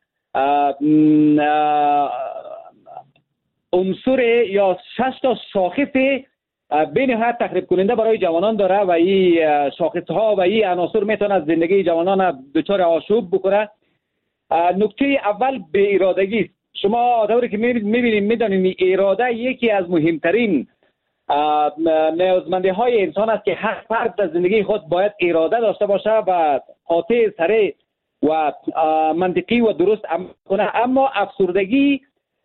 عنصر یا 6 تا شاخص به نهایت تخریب کننده برای جوانان داره و این شاخص ها و این عناصر میتونه از زندگی جوانان دچار آشوب بکنه. نکته اول به ارادگی است. شما طوری که میبینید میدانید اراده یکی از مهمترین نیازمندی های انسان است که هر فرد در زندگی خود باید اراده داشته باشه و قاطع، سریع و منطقی و درست عمل کنه. اما افسردگی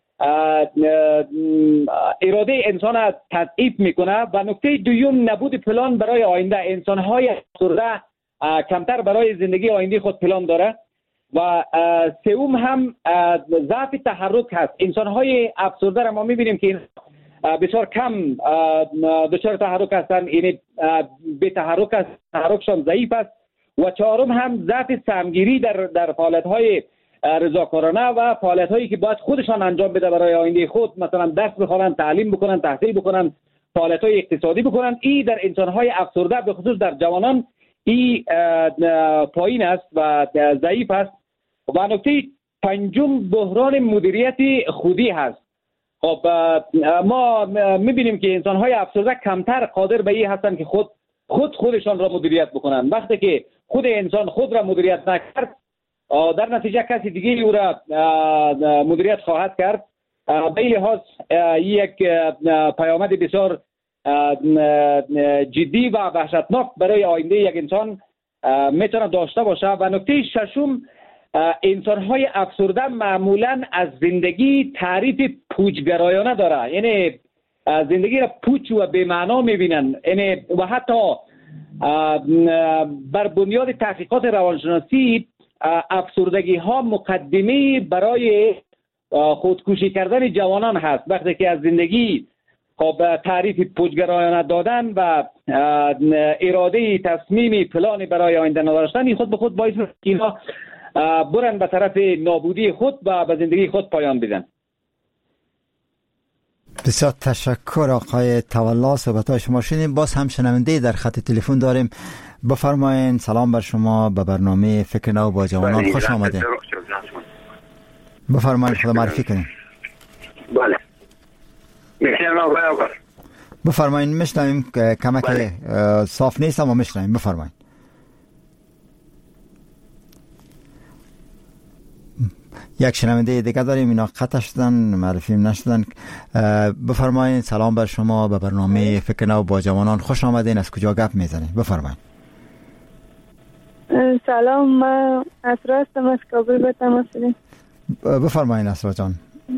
اراده انسان را تضعیف میکنه. و نکته دوم، نبود پلان برای آینده. انسان های افسرده کمتر برای زندگی آینده خود پلان داره. و سوم هم ضعف تحرک هست. انسان های افسرده را ما میبینیم که بسیار کم دچار تحرک هستند، یعنی به تحرک است، تحرکشان ضعیف است. و چهارم هم ضعف سهمگیری در فعالیت‌های رضاکارانه و فعالیت‌هایی که باید خودشان انجام بده برای آینده خود، مثلا درس بخوانند، تعلیم بکنند، تحصیل بکنند، فعالیت‌های اقتصادی بکنند. این در انسان‌های افسرده به خصوص در جوانان این پایین است و ضعیف است. و نکته پنجم بحران مدیریت خودی هست. خب ما می‌بینیم که انسان‌های افسرده کمتر قادر به این هستند که خودشان را مدیریت بکنند. وقتی که خود انسان خود را مدیریت نکرد، در نتیجه کسی دیگه او را مدیریت خواهد کرد. به این لحاظ یک پیامد بسیار جدی و وحشتناک برای آینده یک انسان میتونه داشته باشه. و نکته ششم، انسان‌های افسرده معمولاً از زندگی تعریف پوچگرایانه داره، یعنی زندگی را پوچ و بی‌معنا می‌بینن. یعنی و حتی بر بنیاد تحقیقات روانشناسی افسردگی ها مقدمه برای خودکشی کردن جوانان هست. وقتی که از زندگی خب تعریف پوچگرایانه دادن و اراده تصمیم پلان برای آینده نداشتن، این خود به خود باعث میشه که اینا برن به طرف نابودی خود و به زندگی خود پایان بدن. بسیار تشکر آقای تولا، صحبت‌های شما شنیدیم. باز هم شنونده در خط تلفن داریم. بفرمایید. سلام بر شما، به برنامه فکر نو با جوانان خوش آمدید. بفرمایید، خدا معرفی کنید. بله بفرمایید. میشنویم. کمک صاف نیست اما میشنویم. بفرمایید. یک شنونده دیگه داریم، اینا قطع شدن، معرفی نشدن. بفرمایید. سلام بر شما، به برنامه فکر نو با جوانان خوش آمدین. از کجا گپ میزنید؟ بفرمایید. سلام، من اسرا هستم، از کابل به تماس داریم. بفرمایید اسرا جان.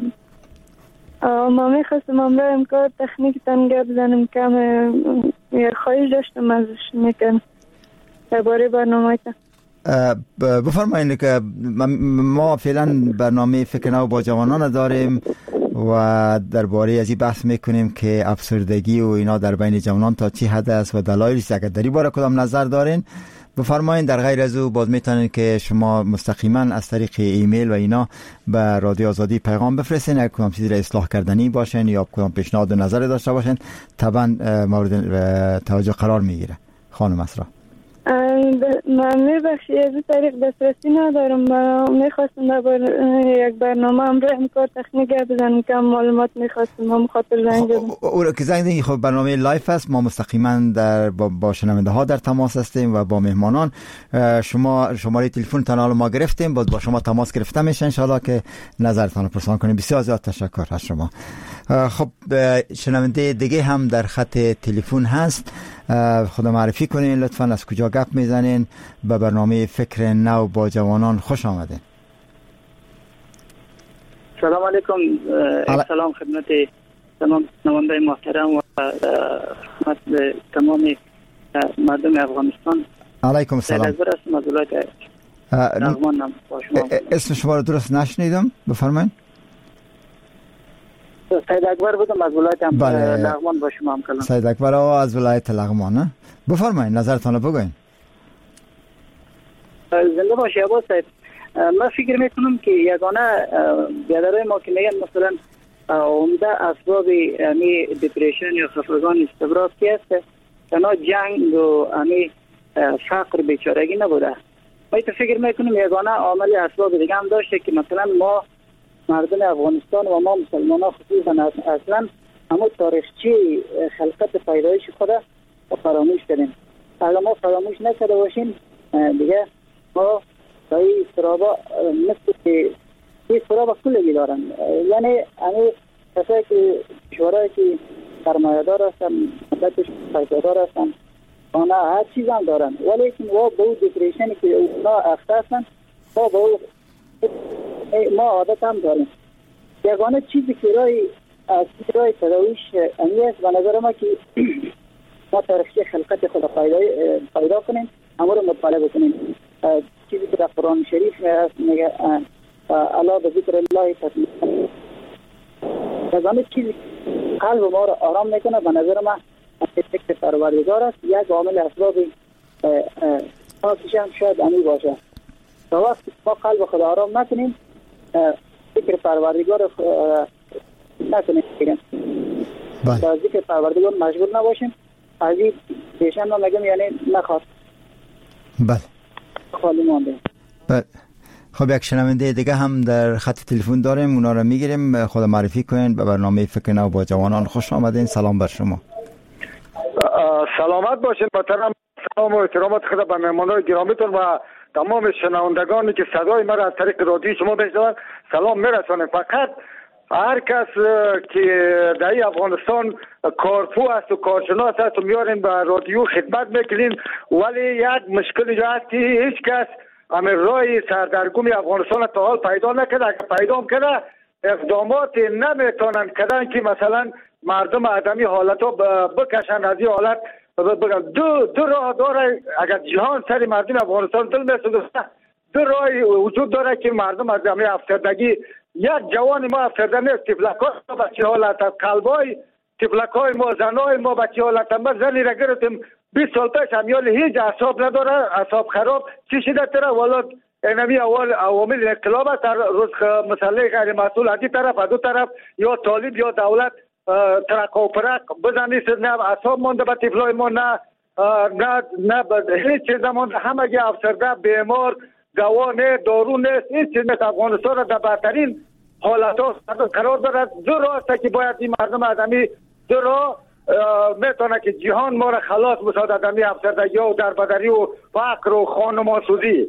ما میخواستم امروز امکان تکنیک تان گپ بزنم، کم خواهش داشتم ازش میکنم درباره برنامه تان. بفرمایید که ما فعلا برنامه فکر نو با جوانان داریم و درباره از این بحث میکنیم که افسردگی و اینا در بین جوانان تا چی حد است و دلایلش. اگر در این باره کدام نظر دارین بفرمایید. در غیر از او باز میتونید که شما مستقیما از طریق ایمیل و اینا به رادیو آزادی پیغام بفرستین. اگر کدام چیزی را اصلاح کردنی باشین یا کدام پیشنهاد و نظر داشته باشین طبعا مورد توجه قرار میگیره. خانم اسرا. من میبخشی از این طریق دسترسی ندارم. میخواستم یک برنامه امروز امکار تکنیک بزنم، کم معلومات میخواستم، هم خاطر زنگ زدم. او که زنگ زدین خب برنامه لایف است، ما مستقیما با شنونده ها در تماس هستیم و با مهمانان. شما شماره تلفن تان ما گرفتیم، با شما تماس گرفته میشه ان شاء الله که نظرتان رو پرسان کنیم. بسیار زیاد تشکر از شما. خب شنونده دیگه هم در خط تلفن هست، خدا معرفی کنین لطفاً. از کجا گپ میزنین؟ به برنامه فکر نو با جوانان خوش آمدین. سلام علیکم. سلام خدمت تمام شنوندگان محترم و خدمت تمام مردم افغانستان. علیکم السلام. از ولایت لغمان با شما. اسم شما رو درست نشنیدم، بفرمایید. سید اکبر بودم از ولایت لغمان با شما هم کلام. سید اکبر از ولایت لغمان، نه؟ بفرمایید نظرتان رو بگوین. زنده باشی عباس صاحب. من فکر میکنم که یگانه بیادرهای ما که میگن مثلا عمده اسباب امی دپریشن یا خفگان استبراز کی است؟ تنها جنگ و امی فقر بیچارگی نبوده. من فکر میکنم یگانه عامل اسباب دیگه هم داشته که مثلا ما مردم افغانستان و ما مسلمان ها خصوصا اصلا همون تاریخچه خلقت پیدایش خود فراموش کردیم. اگر ما فراموش نکرده باشیم دیگه ما این استرابا مثل که این استرابا کلگی دارن. یعنی همه کسایی که کشورهایی که سرمایه‌دار هستن، مدتش پیسه‌دار هستن، خانه هر چیز هم دارن، ولی که ما به اون دیپریشنی که اونا افته هستن ما عادت هم داریم. یگانه چیزی که رای تداویش امی است و نظر ما که ما تاریخی خلقت خدا پیدا کنیم، همه رو مطالعه بکنیم. چیزی که در قرآن شریف میگه الا به ذکر الله تطمئن. یگانه چیزی قلب ما رو آرام میکنه و نظر ما فکر پروردگار است. یک عامل اسباب خاصش هم شاید امی باشه. تا وقتی ما قلب خدا آرام نکنیم، فکر پروردگار نکنیم، تا ذکر پروردگار مشغول نباشیم، از این پیشن ما میگم یعنی نخواد. بله خالی مانده. بله. خب یک شنونده دیگه هم در خط تلفن داریم، اونا رو میگیریم. خود معرفی کنین به برنامه فکر نو با جوانان. خوش آمدین. سلام بر شما. سلامت باشین محترم. سلام و احترامات خدا به مهمانان گرامیتون و تمام شنوندگانی که صدای ما را از طریق رادیو شما بشنوند سلام میرسانم. فقط هر کس که در افغانستان کارپو است و کارشناس است و میارین به رادیو خدمت میکنین، ولی یک مشکلی هست که هیچ کس همین راه سردرگمی افغانستان تا حال پیدا نکرده. اگر پیدا کنه اقدامات نمیتونن کردن که مثلا مردم آدمی حالت ها بکشن از این حالت. دو راه داره. اگر جهان سر مردم افغانستان دل میسوزه، دو راه وجود داره که مردم از همه افسردگی، یک جوان ما افسرده نیست، تفلکای ما بچه حالت از قلبای تفلکای ما، زنای ما بچه حالت ما، زنی را گرفتیم 20 سال پیش همیال هیچ اعصاب نداره، اعصاب خراب چی شده تره ولاد اینمی اول عوامل انقلاب است. روز مسئله غیر مسئول از این طرف از دو طرف یا طالب یا دولت ترق و پرق بزنید، نه اعصاب مانده به تفلای ما، نه هیچ چیز مانده، همگی افسرده، بیمار، دوانه، دارو نیست، هیچ چیز نیست. افغانستان را در بدترین حالت ها قرار دارد. دو راه است که باید این مردم آدمی دو راه میتونه که جهان ما را خلاص بسازد از همین افسردگی و دربدری و فقر و خانمانسوزی.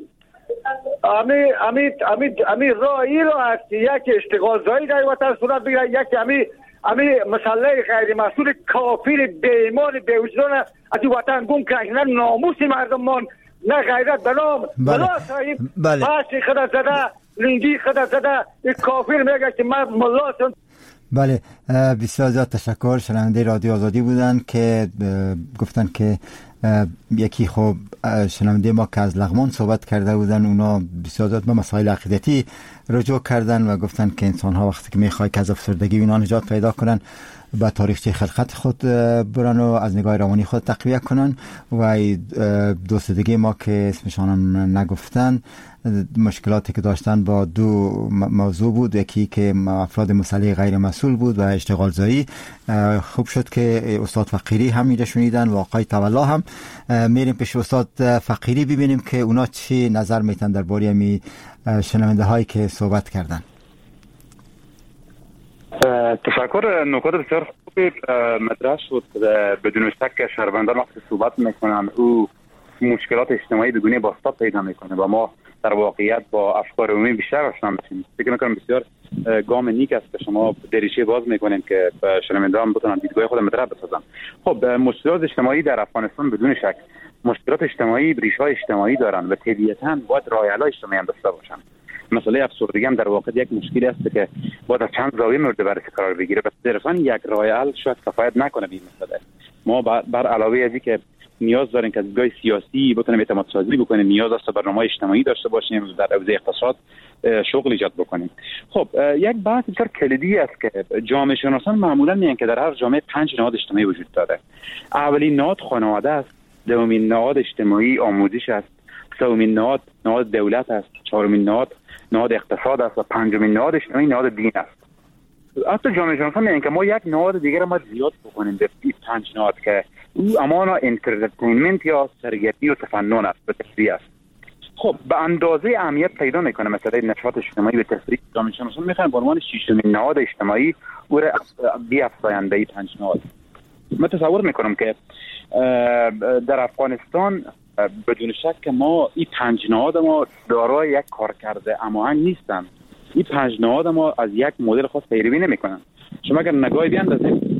امی راه این راه است که یک اشتغال زایی در وطن صورت بگیرد، یک امی مسئله غیر مسئول کافر بیمان بیوجدان از این وطن گم که نه ناموس مردمان، نه غیرت بنام ملا صاحب پاسی خدا زده، لنگی خدا زده، این کافر میگه که من ملا سن. بله بسیار زیاد تشکر. شنونده رادیو آزادی بودن که گفتن که یکی خب شنونده ما که از لغمان صحبت کرده بودن، اونا بسیار زیاد به مسائل عقیدتی رجوع کردن و گفتن که انسان ها وقتی که میخوای که از افسردگی اونا نجات پیدا کنن به تاریخچه خلقت خود برن و از نگاه روانی خود تقویه کنن. و دوست دیگه ما که اسمشان هم نگفتن مشکلاتی که داشتن با دو موضوع بود، یکی که افراد مسئله غیر مسئول بود و اشتغال زایی. خوب شد که استاد فقیری هم میره شنیدن و آقای تولا هم. میریم پیش استاد فقیری ببینیم که اونا چی نظر میتن درباره می شنونده هایی که صحبت کردن. تشکر. نکات بسیار خوبی مطرح شد. بدون شک شهروندان وقتی صحبت میکنن او مشکلات اجتماعی بگونه بازتاب پیدا میکنه و ما در واقعیت با افکار عمومی بیشتر آشنا میشیم. فکر میکنم بسیار گام نیک است که شما دریچه باز میکنیم که شنوندگان بتونن دیدگاه خود مطرح بسازن. خب مشکلات اجتماعی در افغانستان بدون شک مشکلات اجتماعی ریشه‌های اجتماعی دارن و طبیعتاً باید راه‌حل‌های اجتماعی هم داشته باشن. مسئله افسردگی هم در واقع یک مشکلی است که باید از چند زاویه مورد بررسی قرار بگیره. بس صرفاً یک راه حل شاید کفایت نکنه به این مسئله. ما بر علاوه از اینکه نیاز داریم که از دیدگاه سیاسی بتونیم اعتماد سازی بکنیم، نیاز است برنامه اجتماعی داشته باشیم، در حوزه اقتصاد شغل ایجاد بکنیم. خب یک بحث بسیار کلیدی است که جامعه شناسان معمولا میگن که در هر جامعه 5 نهاد اجتماعی وجود داره. اولین نهاد خانواده است، دومین نهاد اجتماعی آموزش است، سومین نهاد دولت است، چهارمین نهاد اقتصاد است و پنجمین نهاد اجتماعی نهاد دین است. حتی جامعه شناسان میگن که ما یک نهاد دیگر را زیاد بکنیم به 5 نهاد که او امانا انترتینمنت یا سرگرمی و تفنن است، به تفریح است. خب به اندازه اهمیت پیدا میکنه مسئله نشاط اجتماعی به تفریح. جامعه شناسان میخوان به عنوان 6مین نهاد اجتماعی او را بیافزایند به 5 نهاد. من تصور میکنم که در افغانستان بدون شک که ما این 5 نهاد ما دارای یک کارکرد هماهنگ نیستند. این 5 نهاد ما از یک مدل خاص پیروی نمیکنن. شما اگر نگاهی بیاندازید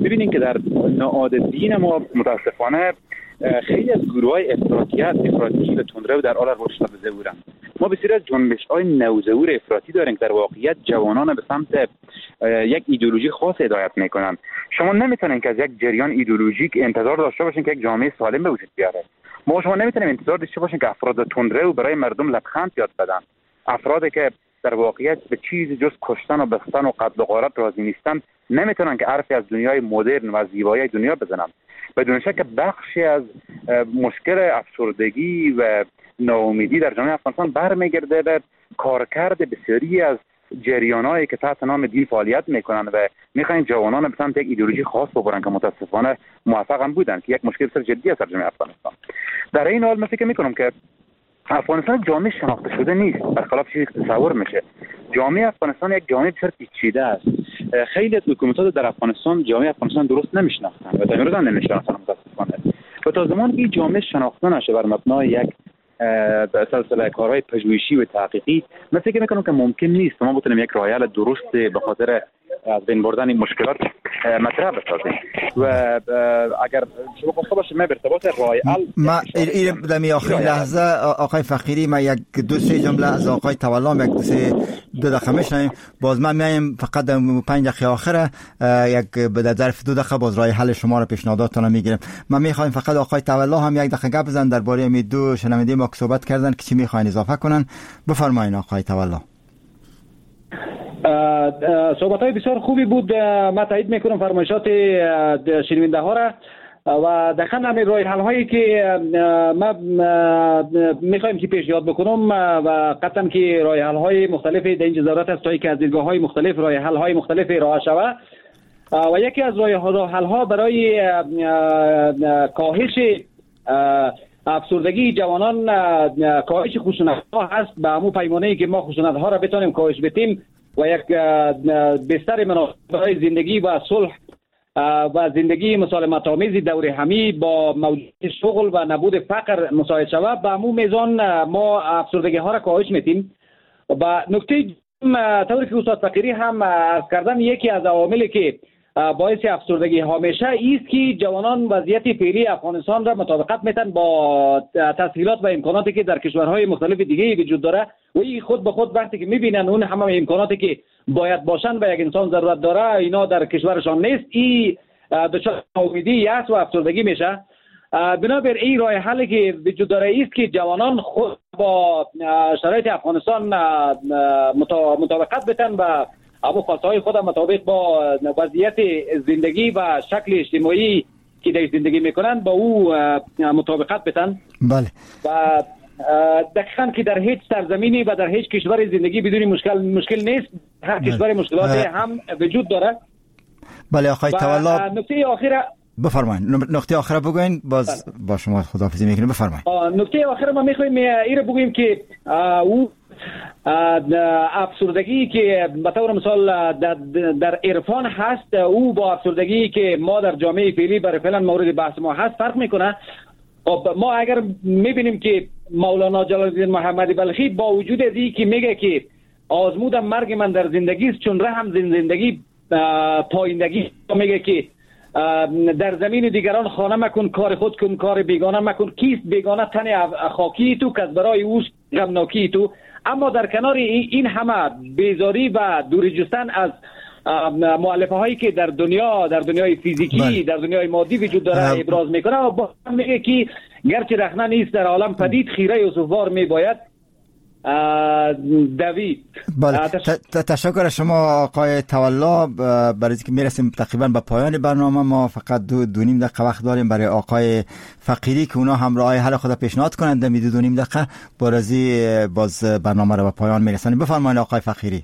ببینید که در نهاد دین ما متاسفانه خیلی از گروه‌های افراطی و تندرو در حال رشد و ظهورند. ما بسیار از جنبش‌های نوظهور افراطی داریم که در واقعیت جوانان به سمت یک ایدئولوژی خاص هدایت میکنن. شما نمیتونین که از یک جریان ایدئولوژیک انتظار داشته باشین که یک جامعه سالم به وجود بیاره. شما نمیتونین انتظار داشته باشین که افراد تندرو برای مردم لبخند یاد بدن. افرادی که در واقعیت به چیزی جز کشتن و بستن و قتل و غارت راضی نیستن نمیتونن که حرفی از دنیای مدرن و زیبایی دنیا بزنن. بدون شک بخشی از مشکل افسردگی و ناامیدی در جامعه افغانستان برمیگرده به کارکرد بسیاری از جریانایی که تحت نام دین فعالیت میکنن و میخواین جوانان به سمت یک ایدئولوژی خاص ببرن که متاسفانه موفق هم بودن که یک مشکل بسیار جدی است در جامعه افغانستان. در این حال من فکر میکنم که افغانستان جامعه شناخته شده نیست، برخلاف چیزی که تصور میشه. جامعه افغانستان یک جامعه بسیار پیچیده است. خیلی از حکومت‌ها در افغانستان جامعه افغانستان درست نمیشناختن و تا امروز هم نمیشناختن متاسفانه. و تا زمانی که جامعه شناخته نشه بر مبنای یک سلسله کارهای پژوهشی و تحقیقی، من فکر میکنم که ممکن نیست ما بتونیم یک راه حل درست به خاطر از بین بردن این مشکلات مطرح بسازیم. و اگر شما گفته باشید من به ارتباط راه حل ما در آخرین لحظه آقای فقیری ما یک دو سه جمله از آقای تولا یک دو دقیقه میشنیم، باز من میایم فقط در 5 دقیقه آخره یک به ظرف 2 دقیقه باز راه حل شما را پیشنهاداتتون میگیرم. من میخوایم فقط آقای تولا هم 1 دقیقه گپ بزنن درباره می دو شنونده ما که صحبت کردن که چی میخواین اضافه کنن. بفرمایید آقای تولا. صحبت‌های بسیار خوبی بود. من تایید میکنم فرمایشات شنونده ها را و در خانه همین راه حل هایی که ما میخوایم که پیشنهاد بکنم و قطعا که راه حل های مختلف در این ضرورت است تا که از دیدگاه های مختلف راه حل های مختلف راه شود و یکی از راه حل ها برای کاهش افسردگی جوانان کاهش خشونت ها هست. به همون پیمانه‌ای که ما خشونت ها را بتونیم کاهش بدیم و یک بستر مناسب برای زندگی و صلح و زندگی مسالمت آمیز دور همی با موجودیت شغل و نبود فقر مساعد شود، به همون میزان ما افسردگی ها را کاهش میدیم. و نکته طوری که استاد فقیری هم عرض کردن، یکی از عواملی که باعث افسردگی همیشه است که جوانان وضعیت فعلی افغانستان را مطابقت میتن با تسهیلات و امکاناتی که در کشورهای مختلف دیگه وجود داره و این خود به خود وقتی که میبینن اون همه امکاناتی که باید باشن و یک انسان ضرورت داره اینا در کشورشان نیست، این دچار ناامیدی است و افسردگی میشه. بنابر این راه حلی که وجود داره است که جوانان خود با شرایط افغانستان مطابقت بتن و ابو خواستهای خود مطابق با وضعیت زندگی و شکل اجتماعی که در زندگی میکنن با او مطابقت بتن. بله. و دقیقاً که در هیچ سرزمینی و در هیچ کشور زندگی بدون مشکل نیست، هر کشور مشکلات هم وجود داره. بله آقای تولا، نکته آخر بفرمایید. نکته آخر بگوین باز با شما خداحافظی میکنیم. بفرمایید. نکته آخر ما میخوایم این رو بگوییم که او افسردگی که به طور مثال در عرفان هست، او با افسردگی که ما در جامعه فعلی برای فعلا مورد بحث ما هست فرق میکنه. ما اگر میبینیم که مولانا جلال الدین محمدی بلخی با وجود از این که میگه که آزمودم مرگ من در زندگی است چون رحم زندگی پایندگی، میگه که در زمین دیگران خانه مکن کار خود کن کار بیگانه مکن، کیست بیگانه تن خاکی تو که از برای اوست غمناکی تو. اما در کنار این همه بیزاری و دوری جستن از مؤلفه هایی که در دنیای فیزیکی در دنیای مادی وجود داره ابراز میکنه و با هم میگه که گرچه رخنه نیست در عالم پدید خیره یوسفوار میباید دوید. بله. تشکر از شما آقای تولا. برای اینکه میرسیم تقریبا به پایان برنامه، ما فقط 2.5 دقیقه وقت داریم برای آقای فقیری که اونا هم راه حل خود پیشنهاد کنند. در 2.5 دقیقه بارزی باز برنامه را به پایان میرسانیم. بفرمایید آقای فقیری.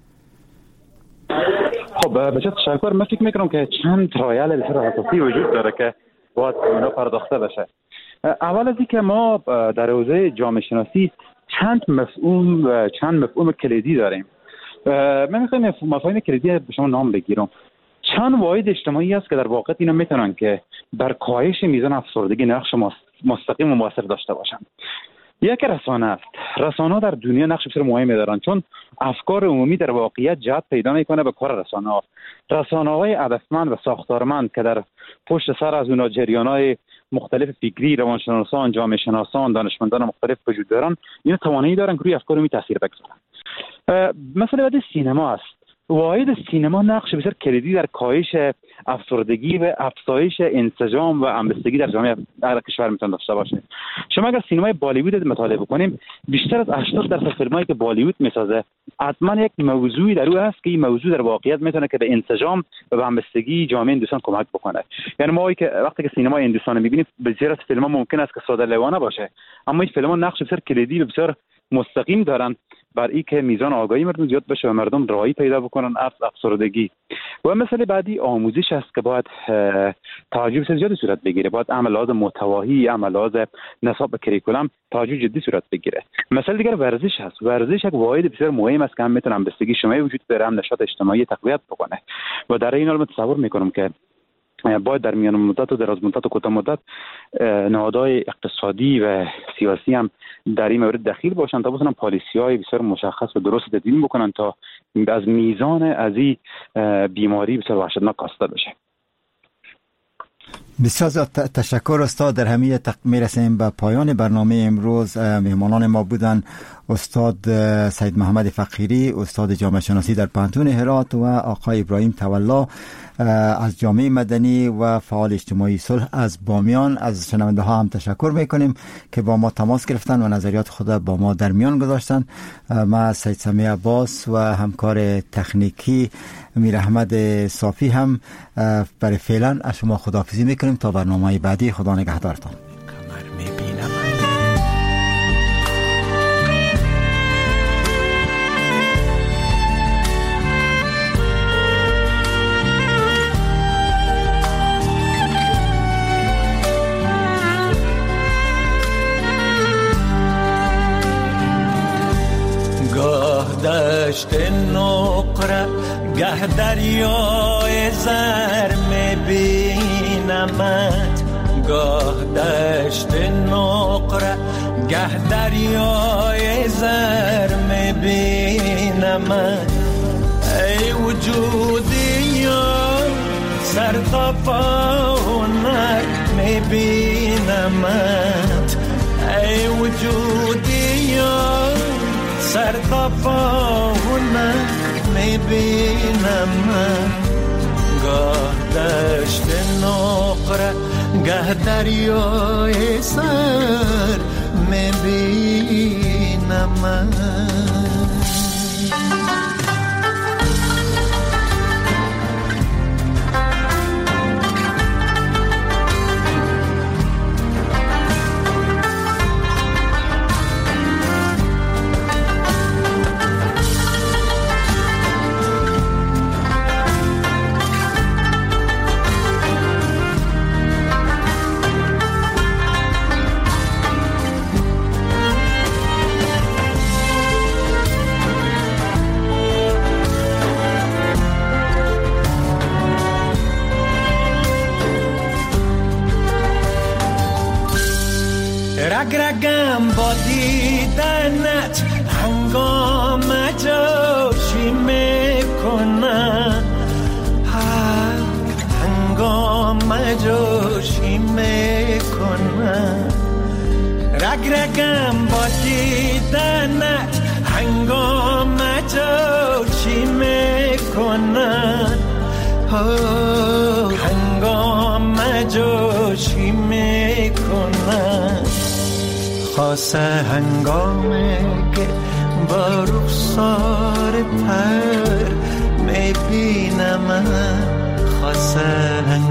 خب بسیار تشکر. من فکر میکنم که چند راه حل اساسی وجود داره که باید اونا پرداخته بشه. اول از اینکه ما در حوزه جامعه شناسی چند مفهوم کلیدی داریم. من میخوایم مفاهیم کلیدی به شما نام بگیرم. چند واحد اجتماعی است که در واقع اینا میتونن که در کاهش میزان افسردگی نقش مستقیم و مؤثر داشته باشن. یک رسانه است. رسانه در دنیا نقش بسیار مهمی دارند، چون افکار عمومی در واقعیت جهت پیدا میکنه به کار رسانه ها. رسانه های هدفمند و ساختارمند که در پشت سر از اونها جریان‌های مختلف فکری، روانشناسان، جامعه شناسان، دانشمندان مختلف وجود دارن، اینا توانایی دارن که روی افکار عمومی تاثیر بگذارن. مثلا بعد سینما است. واحد سینما نقش بسیار کلیدی در کاهش افسردگی و افزایش انسجام و همبستگی در جامعه هر کشور میتونه داشته باشه. شما اگر سینمای بالیوود مطالعه بکنیم، بیشتر از 80% فیلمایی که بالیوود میسازه حتما یک موضوعی در او هست که این موضوع در واقعیت میتونه که به انسجام و به همبستگی جامعه هندوستان کمک بکنه. یعنی ما که وقتی که سینمای هندوستان میبینیم، بسیار از فیلم‌ها ممکن است که ساده لوحانه باشه، اما این فیلم‌ها نقش بسیار کلیدی و بسیار مستقیم دارن بر این که میزان آگاهی مردم زیاد بشه و مردم راهی پیدا بکنن از افسردگی. و مسئله بعدی آموزش است که باید توجه زیادی صورت بگیره. باید عملات متواهی، عملات نصاب کریکولم توجه جدی صورت بگیره. مسئله دیگر ورزش است. ورزش یک واحد بسیار مهم است که هم میتونه همبستگی شما وجود داره، هم نشاط اجتماعی تقویت بکنه. و در این حال من تصور میکنم که باید در میان مدت و دراز مدت و کوتاه مدت نهادهای اقتصادی و سیاسی هم در این مورد دخیل باشند تا بتونن پالیسی‌های بسیار مشخص و درست تدوین بکنن تا از میزان از این بیماری بسیار وحشتناک کاسته بشه. بسیار تشکر استاد. در همین میرسیم به پایان برنامه امروز. مهمانان ما بودن استاد سید محمد فقیری، استاد جامعه شناسی در پانتون هرات، و آقای ابراهیم تولا از جامعه مدنی و فعال اجتماعی صلح از بامیان. از شنونده ها هم تشکر میکنیم که با ما تماس گرفتن و نظریات خود با ما در میان گذاشتن. ما سید سمیع عباس و همکار تکنیکی امیر احمد صافی هم برای فعلا از شما خداحافظی میکنیم تا برنامه بعدی. خدا نگهدارتان. دشت نقره گه دریای زر میبینمت، گاه دشت نقره گه دریای زر میبینمت. ای وجودی یا سر تا پاونر میبینمت، ای وجودی یا سر تا پاونه میبینم من. گاه دشت نقره گه دریای سر میبینم من. رگرگم با دیدنت هنگام جوشی میکنم، هنگام جوشی میکنم. رگرگم با دیدنت هنگام جوشی میکنم، هنگام جوشی میکنم. خاصه هنگامی که با رخسار تر میبینم، خاصه